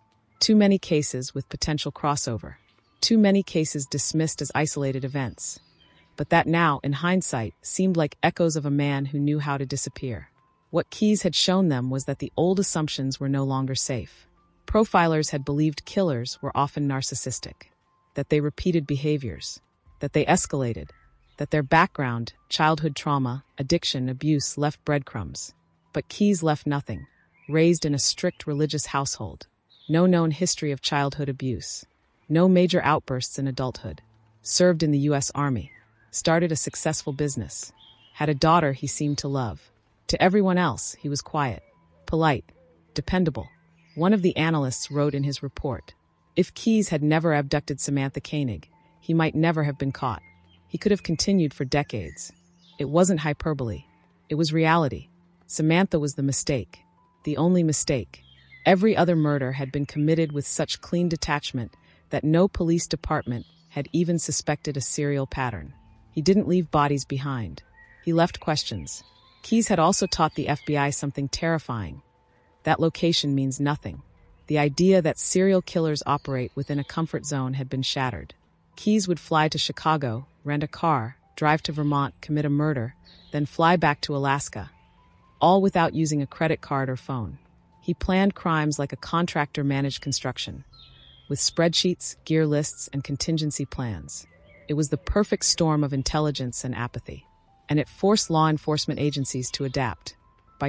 cases with potential crossover, too many cases dismissed as isolated events. But that now, in hindsight, seemed like echoes of a man who knew how to disappear. What Keyes had shown them was that the old assumptions were no longer safe. Profilers had believed killers were often narcissistic, that they repeated behaviors, that they escalated, that their background, childhood trauma, addiction, abuse left breadcrumbs. But Keyes left nothing. Raised in a strict religious household, no known history of childhood abuse, no major outbursts in adulthood, served in the U.S. Army, started a successful business, had a daughter he seemed to love. To everyone else, he was quiet, polite, dependable. One of the analysts wrote in his report, if Keyes had never abducted Samantha Koenig, he might never have been caught. He could have continued for decades. It wasn't hyperbole. It was reality. Samantha was the mistake. The only mistake. Every other murder had been committed with such clean detachment that no police department had even suspected a serial pattern. He didn't leave bodies behind. He left questions. Keyes had also taught the FBI something terrifying. That location means nothing. The idea that serial killers operate within a comfort zone had been shattered. Keyes would fly to Chicago, rent a car, drive to Vermont, commit a murder, then fly back to Alaska, all without using a credit card or phone. He planned crimes like a contractor managed construction, with spreadsheets, gear lists, and contingency plans. It was the perfect storm of intelligence and apathy, and it forced law enforcement agencies to adapt. By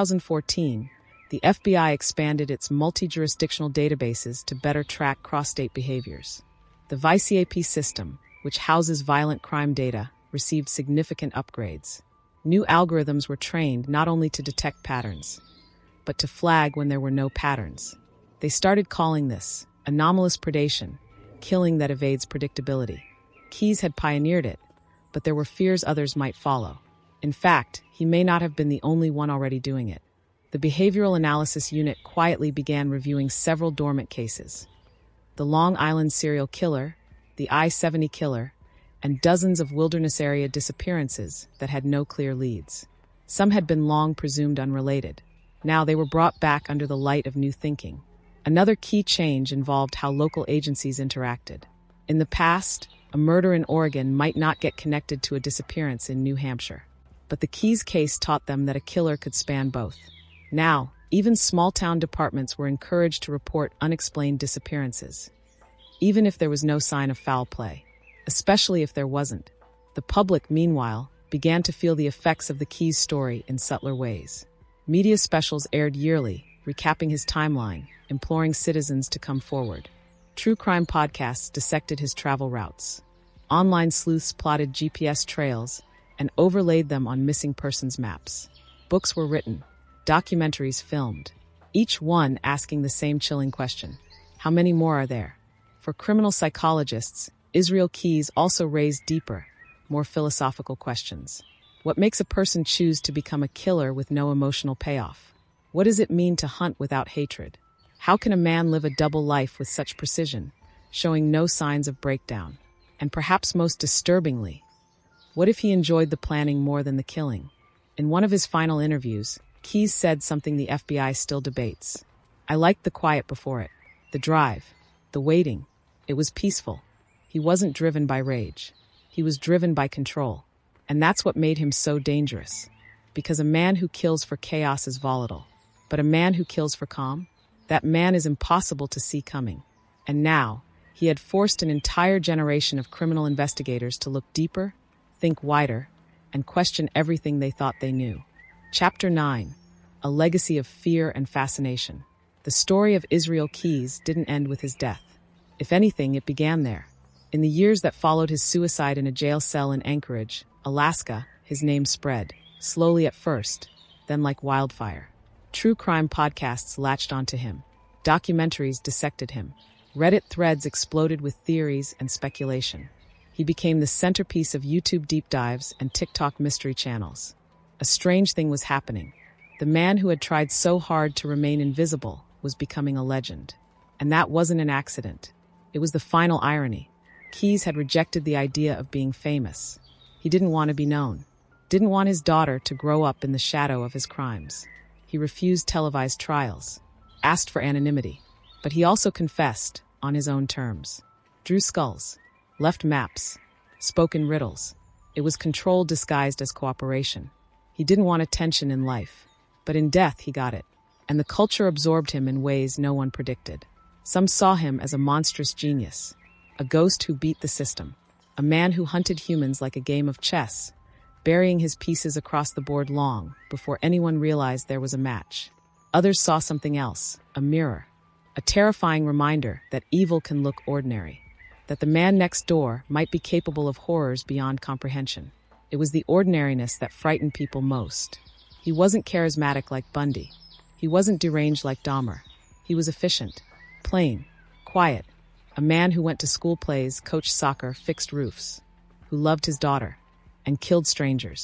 2014, the FBI expanded its multi-jurisdictional databases to better track cross-state behaviors. The VICAP system, which houses violent crime data, received significant upgrades. New algorithms were trained not only to detect patterns, but to flag when there were no patterns. They started calling this anomalous predation, killing that evades predictability. Keyes had pioneered it, but there were fears others might follow. In fact, he may not have been the only one already doing it. The Behavioral Analysis Unit quietly began reviewing several dormant cases. The Long Island serial killer, the I-70 killer, and dozens of wilderness area disappearances that had no clear leads. Some had been long presumed unrelated. Now they were brought back under the light of new thinking. Another key change involved how local agencies interacted. In the past, a murder in Oregon might not get connected to a disappearance in New Hampshire. But the Keyes case taught them that a killer could span both. Now, even small-town departments were encouraged to report unexplained disappearances, even if there was no sign of foul play, especially if there wasn't. The public, meanwhile, began to feel the effects of the Keyes story in subtler ways. Media specials aired yearly, recapping his timeline, imploring citizens to come forward. True crime podcasts dissected his travel routes. Online sleuths plotted GPS trails and overlaid them on missing persons maps. Books were written, documentaries filmed, each one asking the same chilling question: how many more are there? For criminal psychologists, Israel Keyes also raised deeper, more philosophical questions. What makes a person choose to become a killer with no emotional payoff? What does it mean to hunt without hatred? How can a man live a double life with such precision, showing no signs of breakdown? And perhaps most disturbingly, what if he enjoyed the planning more than the killing? In one of his final interviews, Keyes said something the FBI still debates. "I liked the quiet before it, the drive, the waiting. It was peaceful." He wasn't driven by rage. He was driven by control. And that's what made him so dangerous. Because a man who kills for chaos is volatile. But a man who kills for calm? That man is impossible to see coming. And now, he had forced an entire generation of criminal investigators to look deeper, think wider, and question everything they thought they knew. Chapter 9. A Legacy of Fear and Fascination. The story of Israel Keyes didn't end with his death. If anything, it began there. In the years that followed his suicide in a jail cell in Anchorage, Alaska, his name spread, slowly at first, then like wildfire. True crime podcasts latched onto him. Documentaries dissected him. Reddit threads exploded with theories and speculation. He became the centerpiece of YouTube deep dives and TikTok mystery channels. A strange thing was happening. The man who had tried so hard to remain invisible was becoming a legend. And that wasn't an accident. It was the final irony. Keyes had rejected the idea of being famous. He didn't want to be known. Didn't want his daughter to grow up in the shadow of his crimes. He refused televised trials, asked for anonymity. But he also confessed, on his own terms. Drew skulls, left maps, spoke in riddles. It was control disguised as cooperation. He didn't want attention in life, but in death he got it. And the culture absorbed him in ways no one predicted. Some saw him as a monstrous genius, a ghost who beat the system, a man who hunted humans like a game of chess, burying his pieces across the board long before anyone realized there was a match. Others saw something else, a mirror, a terrifying reminder that evil can look ordinary, that the man next door might be capable of horrors beyond comprehension. It was the ordinariness that frightened people most. He wasn't charismatic like Bundy. He wasn't deranged like Dahmer. He was efficient, plain, quiet, a man who went to school plays, coached soccer, fixed roofs, who loved his daughter, and killed strangers.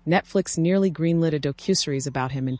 Netflix nearly greenlit a docuseries about him in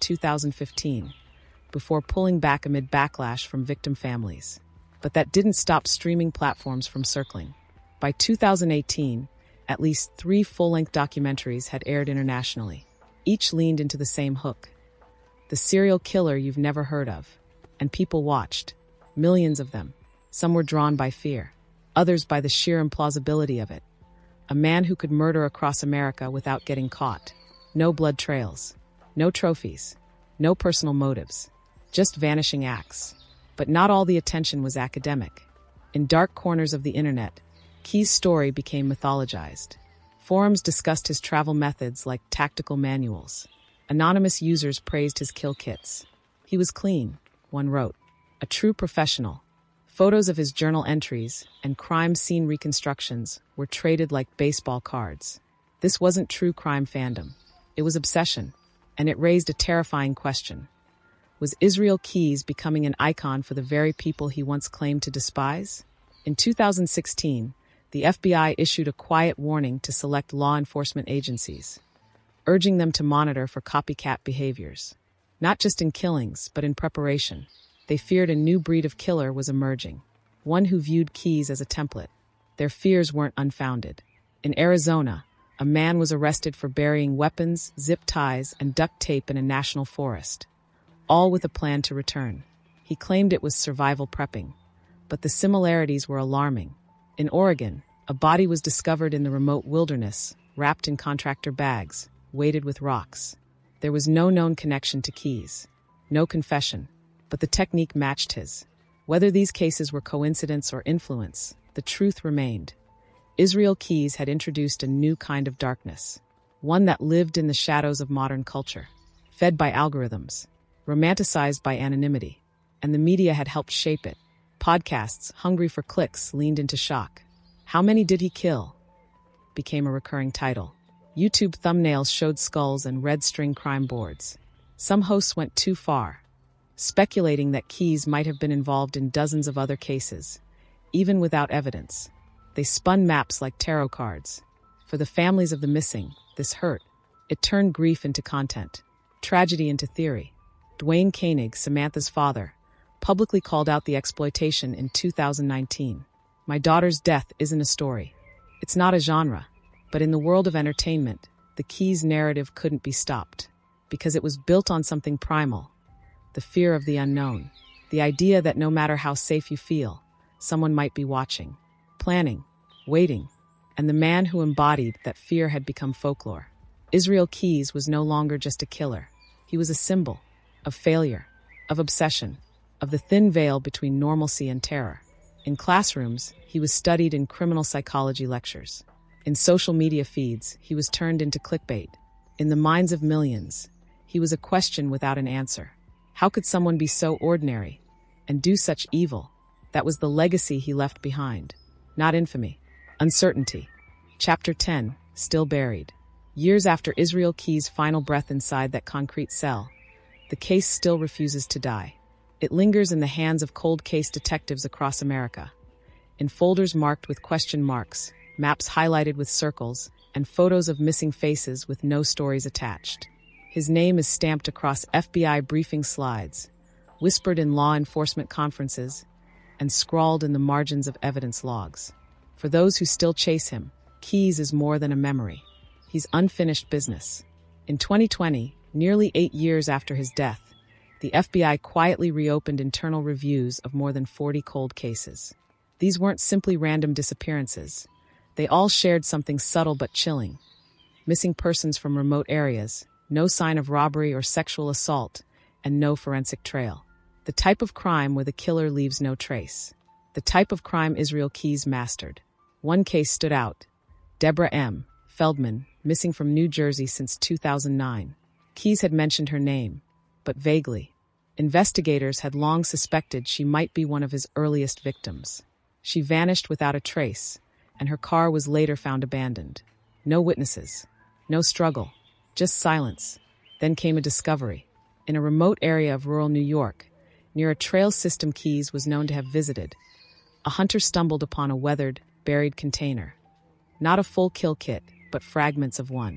2015, before pulling back amid backlash from victim families. But that didn't stop streaming platforms from circling. By 2018, at least 3 full-length documentaries had aired internationally. Each leaned into the same hook: the serial killer you've never heard of. And people watched. Millions of them. Some were drawn by fear, others by the sheer implausibility of it. A man who could murder across America without getting caught. No blood trails. No trophies. No personal motives. Just vanishing acts. But not all the attention was academic. In dark corners of the internet, Keyes' story became mythologized. Forums discussed his travel methods like tactical manuals. Anonymous users praised his kill kits. He was clean, one wrote. A true professional. Photos of his journal entries and crime scene reconstructions were traded like baseball cards. This wasn't true crime fandom. It was obsession, and it raised a terrifying question. Was Israel Keyes becoming an icon for the very people he once claimed to despise? In 2016, the FBI issued a quiet warning to select law enforcement agencies, urging them to monitor for copycat behaviors. Not just in killings, but in preparation. They feared a new breed of killer was emerging, one who viewed Keyes as a template. Their fears weren't unfounded. In Arizona, a man was arrested for burying weapons, zip ties, and duct tape in a national forest, all with a plan to return. He claimed it was survival prepping, but the similarities were alarming. In Oregon, a body was discovered in the remote wilderness, wrapped in contractor bags, weighted with rocks. There was no known connection to Keyes, no confession, but the technique matched his. Whether these cases were coincidence or influence, the truth remained. Israel Keyes had introduced a new kind of darkness, one that lived in the shadows of modern culture, fed by algorithms, romanticized by anonymity, and the media had helped shape it. Podcasts, hungry for clicks, leaned into shock. How many did he kill? Became a recurring title. YouTube thumbnails showed skulls and red string crime boards. Some hosts went too far, speculating that Keyes might have been involved in dozens of other cases, even without evidence. They spun maps like tarot cards. For the families of the missing, this hurt. It turned grief into content, tragedy into theory. Dwayne Koenig, Samantha's father, publicly called out the exploitation in 2019. My daughter's death isn't a story. It's not a genre. But in the world of entertainment, the Keyes narrative couldn't be stopped, because it was built on something primal, the fear of the unknown, the idea that no matter how safe you feel, someone might be watching, planning, waiting, and the man who embodied that fear had become folklore. Israel Keyes was no longer just a killer. He was a symbol of failure, of obsession, of the thin veil between normalcy and terror. In classrooms, he was studied in criminal psychology lectures. In social media feeds, he was turned into clickbait. In the minds of millions, he was a question without an answer. How could someone be so ordinary and do such evil? That was the legacy he left behind. Not infamy. Uncertainty. Chapter 10, Still Buried. Years after Israel Keyes' final breath inside that concrete cell, the case still refuses to die. It lingers in the hands of cold case detectives across America. In folders marked with question marks, maps highlighted with circles, and photos of missing faces with no stories attached. His name is stamped across FBI briefing slides, whispered in law enforcement conferences, and scrawled in the margins of evidence logs. For those who still chase him, Keyes is more than a memory. He's unfinished business. In 2020, nearly 8 years after his death, the FBI quietly reopened internal reviews of more than 40 cold cases. These weren't simply random disappearances. They all shared something subtle but chilling. Missing persons from remote areas, no sign of robbery or sexual assault, and no forensic trail. The type of crime where the killer leaves no trace. The type of crime Israel Keyes mastered. One case stood out. Deborah M. Feldman, missing from New Jersey since 2009. Keyes had mentioned her name, but vaguely. Investigators had long suspected she might be one of his earliest victims. She vanished without a trace, and her car was later found abandoned. No witnesses, no struggle, just silence. Then came a discovery. In a remote area of rural New York, near a trail system Keyes was known to have visited, a hunter stumbled upon a weathered, buried container. Not a full kill kit, but fragments of one.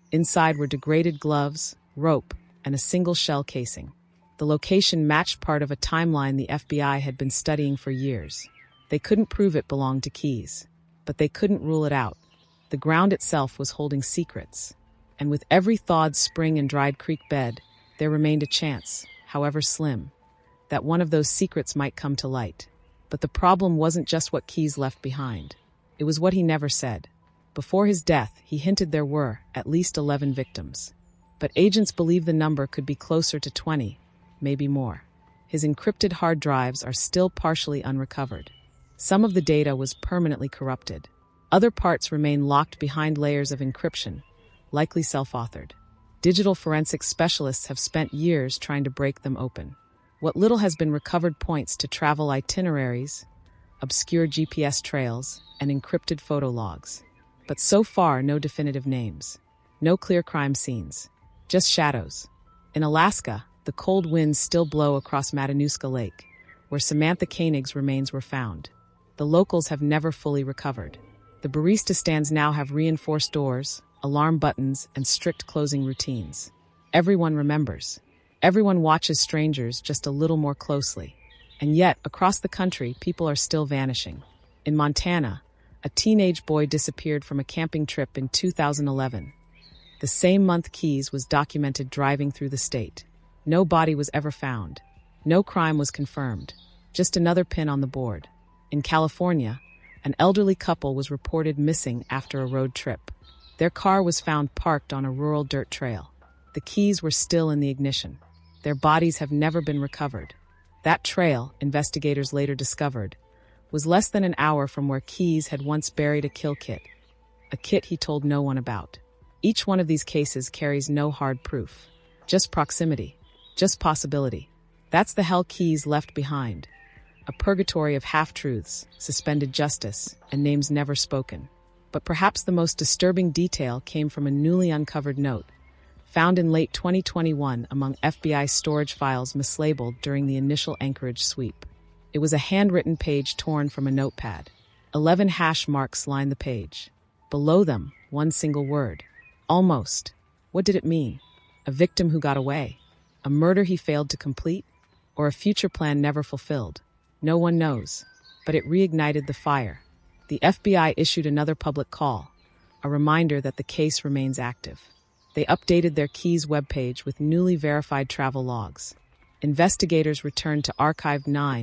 Inside were degraded gloves, rope, and a single shell casing. The location matched part of a timeline the FBI had been studying for years. They couldn't prove it belonged to Keyes, but they couldn't rule it out. The ground itself was holding secrets, and with every thawed spring and dried creek bed, there remained a chance, however slim, that one of those secrets might come to light. But the problem wasn't just what Keyes left behind. It was what he never said. Before his death, he hinted there were at least 11 victims. But agents believe the number could be closer to 20, maybe more. His encrypted hard drives are still partially unrecovered. Some of the data was permanently corrupted. Other parts remain locked behind layers of encryption, likely self-authored. Digital forensics specialists have spent years trying to break them open. What little has been recovered points to travel itineraries, obscure GPS trails, and encrypted photo logs. But so far, no definitive names. No clear crime scenes. Just shadows. In Alaska, the cold winds still blow across Matanuska Lake, where Samantha Koenig's remains were found. The locals have never fully recovered. The barista stands now have reinforced doors, alarm buttons, and strict closing routines. Everyone remembers. Everyone watches strangers just a little more closely. And yet, across the country, people are still vanishing. In Montana, a teenage boy disappeared from a camping trip in 2011. The same month Keyes was documented driving through the state. No body was ever found. No crime was confirmed. Just another pin on the board. In California, an elderly couple was reported missing after a road trip. Their car was found parked on a rural dirt trail. The keys were still in the ignition. Their bodies have never been recovered. That trail, investigators later discovered, was less than an hour from where Keyes had once buried a kill kit. A kit he told no one about. Each one of these cases carries no hard proof. Just proximity. Just possibility. That's the hell Keyes left behind. A purgatory of half-truths, suspended justice, and names never spoken. But perhaps the most disturbing detail came from a newly uncovered note, found in late 2021 among FBI storage files mislabeled during the initial Anchorage sweep. It was a handwritten page torn from a notepad. 11 hash marks lined the page. Below them, one single word. Almost. What did it mean? A victim who got away? A murder he failed to complete? Or a future plan never fulfilled? No one knows. But it reignited the fire. The FBI issued another public call, a reminder that the case remains active. They updated their Keyes webpage with newly verified travel logs. Investigators returned to archived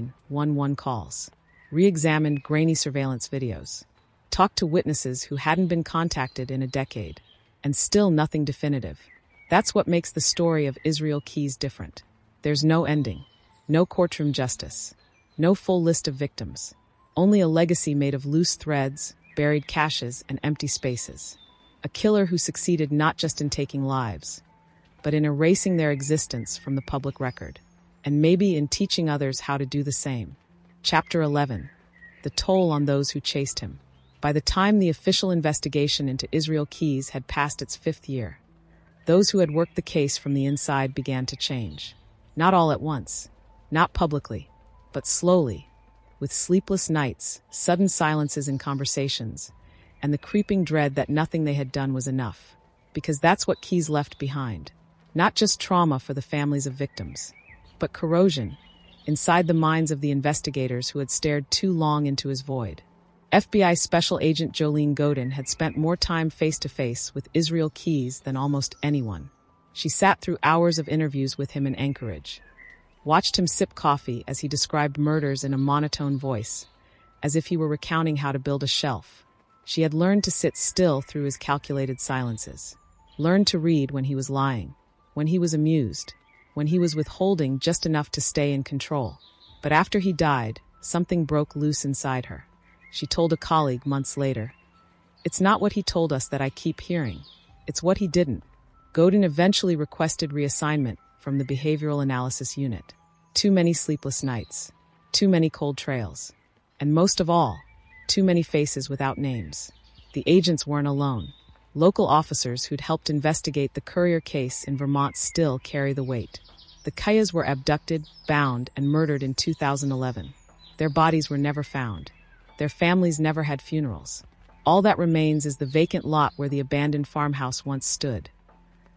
911 calls, re-examined grainy surveillance videos, talked to witnesses who hadn't been contacted in a decade, and still nothing definitive. That's what makes the story of Israel Keyes different. There's no ending, no courtroom justice, no full list of victims, only a legacy made of loose threads, buried caches, and empty spaces. A killer who succeeded not just in taking lives, but in erasing their existence from the public record, and maybe in teaching others how to do the same. Chapter 11. The toll on those who chased him. By the time the official investigation into Israel Keyes had passed its 5th year, those who had worked the case from the inside began to change. Not all at once, not publicly, but slowly, with sleepless nights, sudden silences in conversations, and the creeping dread that nothing they had done was enough. Because that's what Keyes left behind. Not just trauma for the families of victims, but corrosion inside the minds of the investigators who had stared too long into his void. FBI Special Agent Jolene Godin had spent more time face-to-face with Israel Keyes than almost anyone. She sat through hours of interviews with him in Anchorage, watched him sip coffee as he described murders in a monotone voice, as if he were recounting how to build a shelf. She had learned to sit still through his calculated silences, learned to read when he was lying, when he was amused, when he was withholding just enough to stay in control. But after he died, something broke loose inside her. She told a colleague months later, "It's not what he told us that I keep hearing. It's what he didn't." Godin eventually requested reassignment from the Behavioral Analysis Unit. Too many sleepless nights, too many cold trails, and most of all, too many faces without names. The agents weren't alone. Local officers who'd helped investigate the Currier case in Vermont still carry the weight. The Kayas were abducted, bound, and murdered in 2011. Their bodies were never found. Their families never had funerals. All that remains is the vacant lot where the abandoned farmhouse once stood.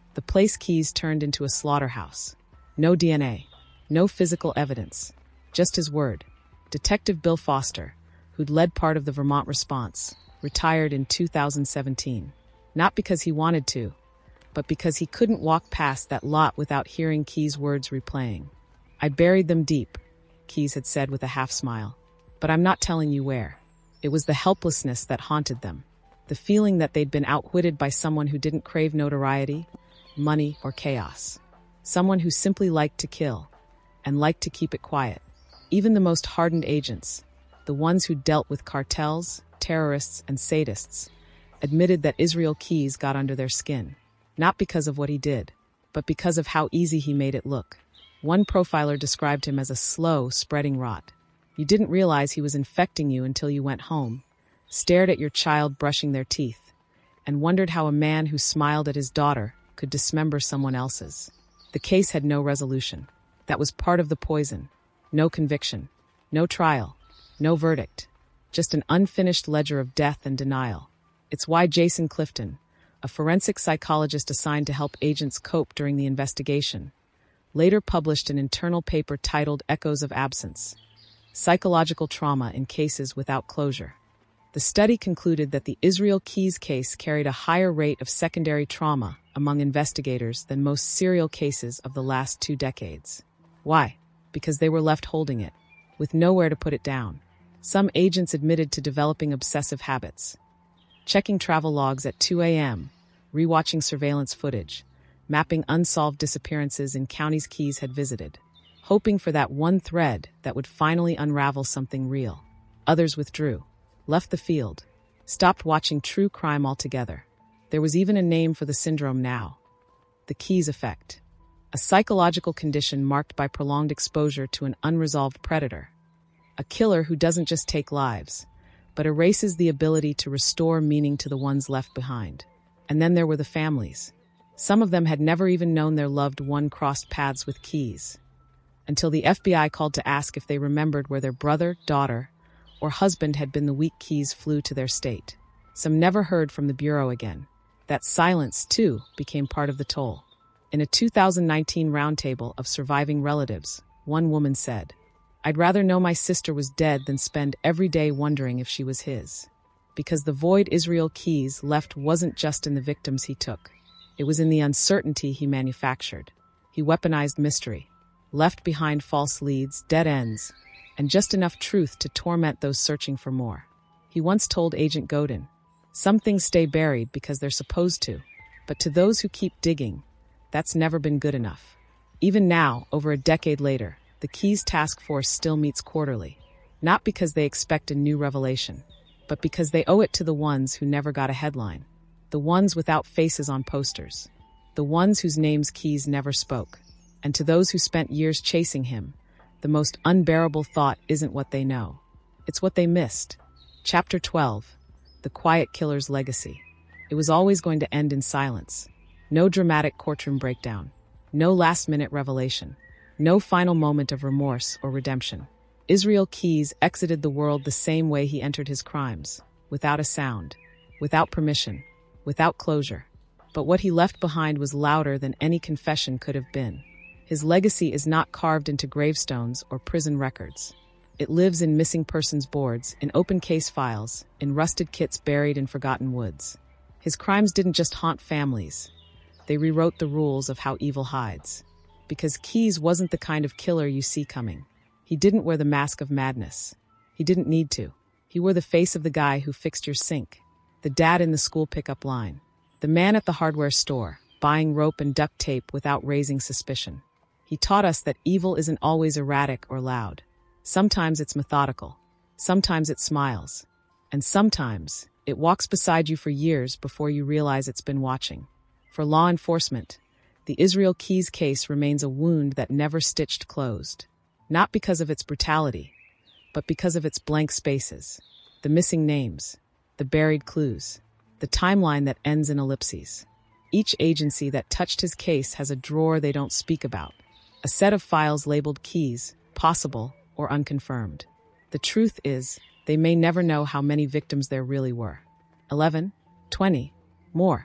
The place Keyes turned into a slaughterhouse. No DNA, no physical evidence, just his word. Detective Bill Foster, who'd led part of the Vermont response, retired in 2017. Not because he wanted to, but because he couldn't walk past that lot without hearing Keyes' words replaying. "I buried them deep," Keyes had said with a half-smile. "But I'm not telling you where." It was the helplessness that haunted them, the feeling that they'd been outwitted by someone who didn't crave notoriety, money, or chaos. Someone who simply liked to kill, and liked to keep it quiet. Even the most hardened agents, the ones who dealt with cartels, terrorists, and sadists, admitted that Israel Keyes got under their skin. Not because of what he did, but because of how easy he made it look. One profiler described him as a slow, spreading rot. You didn't realize he was infecting you until you went home, stared at your child brushing their teeth, and wondered how a man who smiled at his daughter could dismember someone else's. The case had no resolution. That was part of the poison. No conviction, no trial, no verdict. Just an unfinished ledger of death and denial. It's why Jason Clifton, a forensic psychologist assigned to help agents cope during the investigation, later published an internal paper titled Echoes of Absence: Psychological Trauma in Cases Without Closure. The study concluded that the Israel Keyes case carried a higher rate of secondary trauma among investigators than most serial cases of the last 2 decades. Why? Because they were left holding it, with nowhere to put it down. Some agents admitted to developing obsessive habits. Checking travel logs at 2 a.m., rewatching surveillance footage, mapping unsolved disappearances in counties Keyes had visited, hoping for that one thread that would finally unravel something real. Others withdrew, left the field, stopped watching true crime altogether. There was even a name for the syndrome now: the Keyes effect, a psychological condition marked by prolonged exposure to an unresolved predator, a killer who doesn't just take lives, but erases the ability to restore meaning to the ones left behind. And then there were the families. Some of them had never even known their loved one crossed paths with Keyes, until the FBI called to ask if they remembered where their brother, daughter, or husband had been the week Keyes flew to their state. Some never heard from the Bureau again. That silence, too, became part of the toll. In a 2019 roundtable of surviving relatives, one woman said, "I'd rather know my sister was dead than spend every day wondering if she was his." Because the void Israel Keyes left wasn't just in the victims he took. It was in the uncertainty he manufactured. He weaponized mystery, left behind false leads, dead ends, and just enough truth to torment those searching for more. He once told Agent Godin, "Some things stay buried because they're supposed to, but to those who keep digging, that's never been good enough." Even now, over a decade later, the Keyes Task Force still meets quarterly, not because they expect a new revelation, but because they owe it to the ones who never got a headline, the ones without faces on posters, the ones whose names Keyes never spoke, and to those who spent years chasing him. The most unbearable thought isn't what they know, it's what they missed. Chapter 12, The Quiet Killer's Legacy. It was always going to end in silence. No dramatic courtroom breakdown, no last-minute revelation, no final moment of remorse or redemption. Israel Keyes exited the world the same way he entered his crimes, without a sound, without permission, without closure. But what he left behind was louder than any confession could have been. His legacy is not carved into gravestones or prison records. It lives in missing persons boards, in open case files, in rusted kits buried in forgotten woods. His crimes didn't just haunt families. They rewrote the rules of how evil hides. Because Keyes wasn't the kind of killer you see coming. He didn't wear the mask of madness. He didn't need to. He wore the face of the guy who fixed your sink, the dad in the school pickup line, the man at the hardware store, buying rope and duct tape without raising suspicion. He taught us that evil isn't always erratic or loud. Sometimes it's methodical. Sometimes it smiles. And sometimes it walks beside you for years before you realize it's been watching. For law enforcement, the Israel Keyes case remains a wound that never stitched closed. Not because of its brutality, but because of its blank spaces, the missing names, the buried clues, the timeline that ends in ellipses. Each agency that touched his case has a drawer they don't speak about, a set of files labeled Keyes, possible or unconfirmed. The truth is, they may never know how many victims there really were. 11, 20, more.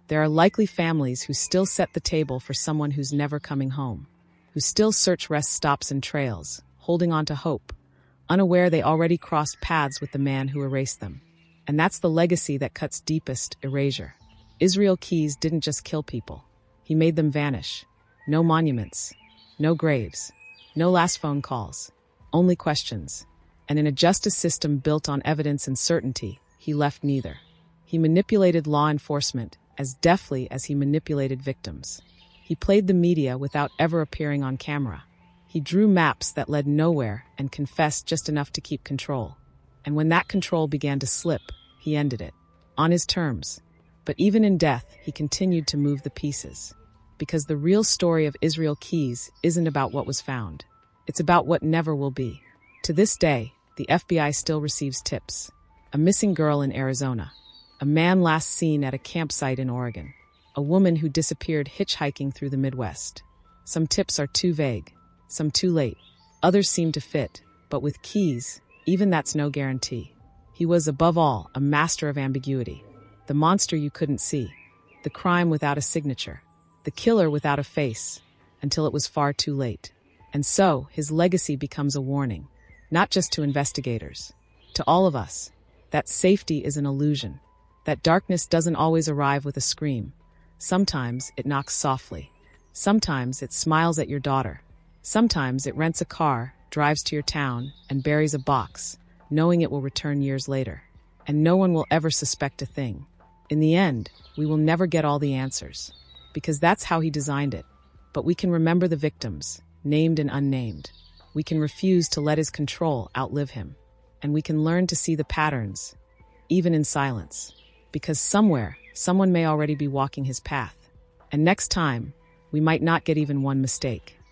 There are likely families who still set the table for someone who's never coming home, who still search rest stops and trails, holding on to hope, unaware they already crossed paths with the man who erased them. And that's the legacy that cuts deepest: erasure. Israel Keyes didn't just kill people. He made them vanish. No monuments, no graves, no last phone calls, only questions. And in a justice system built on evidence and certainty, he left neither. He manipulated law enforcement as deftly as he manipulated victims. He played the media without ever appearing on camera. He drew maps that led nowhere and confessed just enough to keep control. And when that control began to slip, he ended it, on his terms. But even in death, he continued to move the pieces. Because the real story of Israel Keyes isn't about what was found. It's about what never will be. To this day, the FBI still receives tips. A missing girl in Arizona. A man last seen at a campsite in Oregon. A woman who disappeared hitchhiking through the Midwest. Some tips are too vague, some too late. Others seem to fit, but with Keyes, even that's no guarantee. He was, above all, a master of ambiguity. The monster you couldn't see. The crime without a signature. The killer without a face, until it was far too late. And so, his legacy becomes a warning, not just to investigators, to all of us, that safety is an illusion, that darkness doesn't always arrive with a scream. Sometimes it knocks softly. Sometimes it smiles at your daughter. Sometimes it rents a car, drives to your town, and buries a box, knowing it will return years later. And no one will ever suspect a thing. In the end, we will never get all the answers, because that's how he designed it. But we can remember the victims, named and unnamed. We can refuse to let his control outlive him. And we can learn to see the patterns, even in silence. Because somewhere, someone may already be walking his path. And next time, we might not get even one mistake.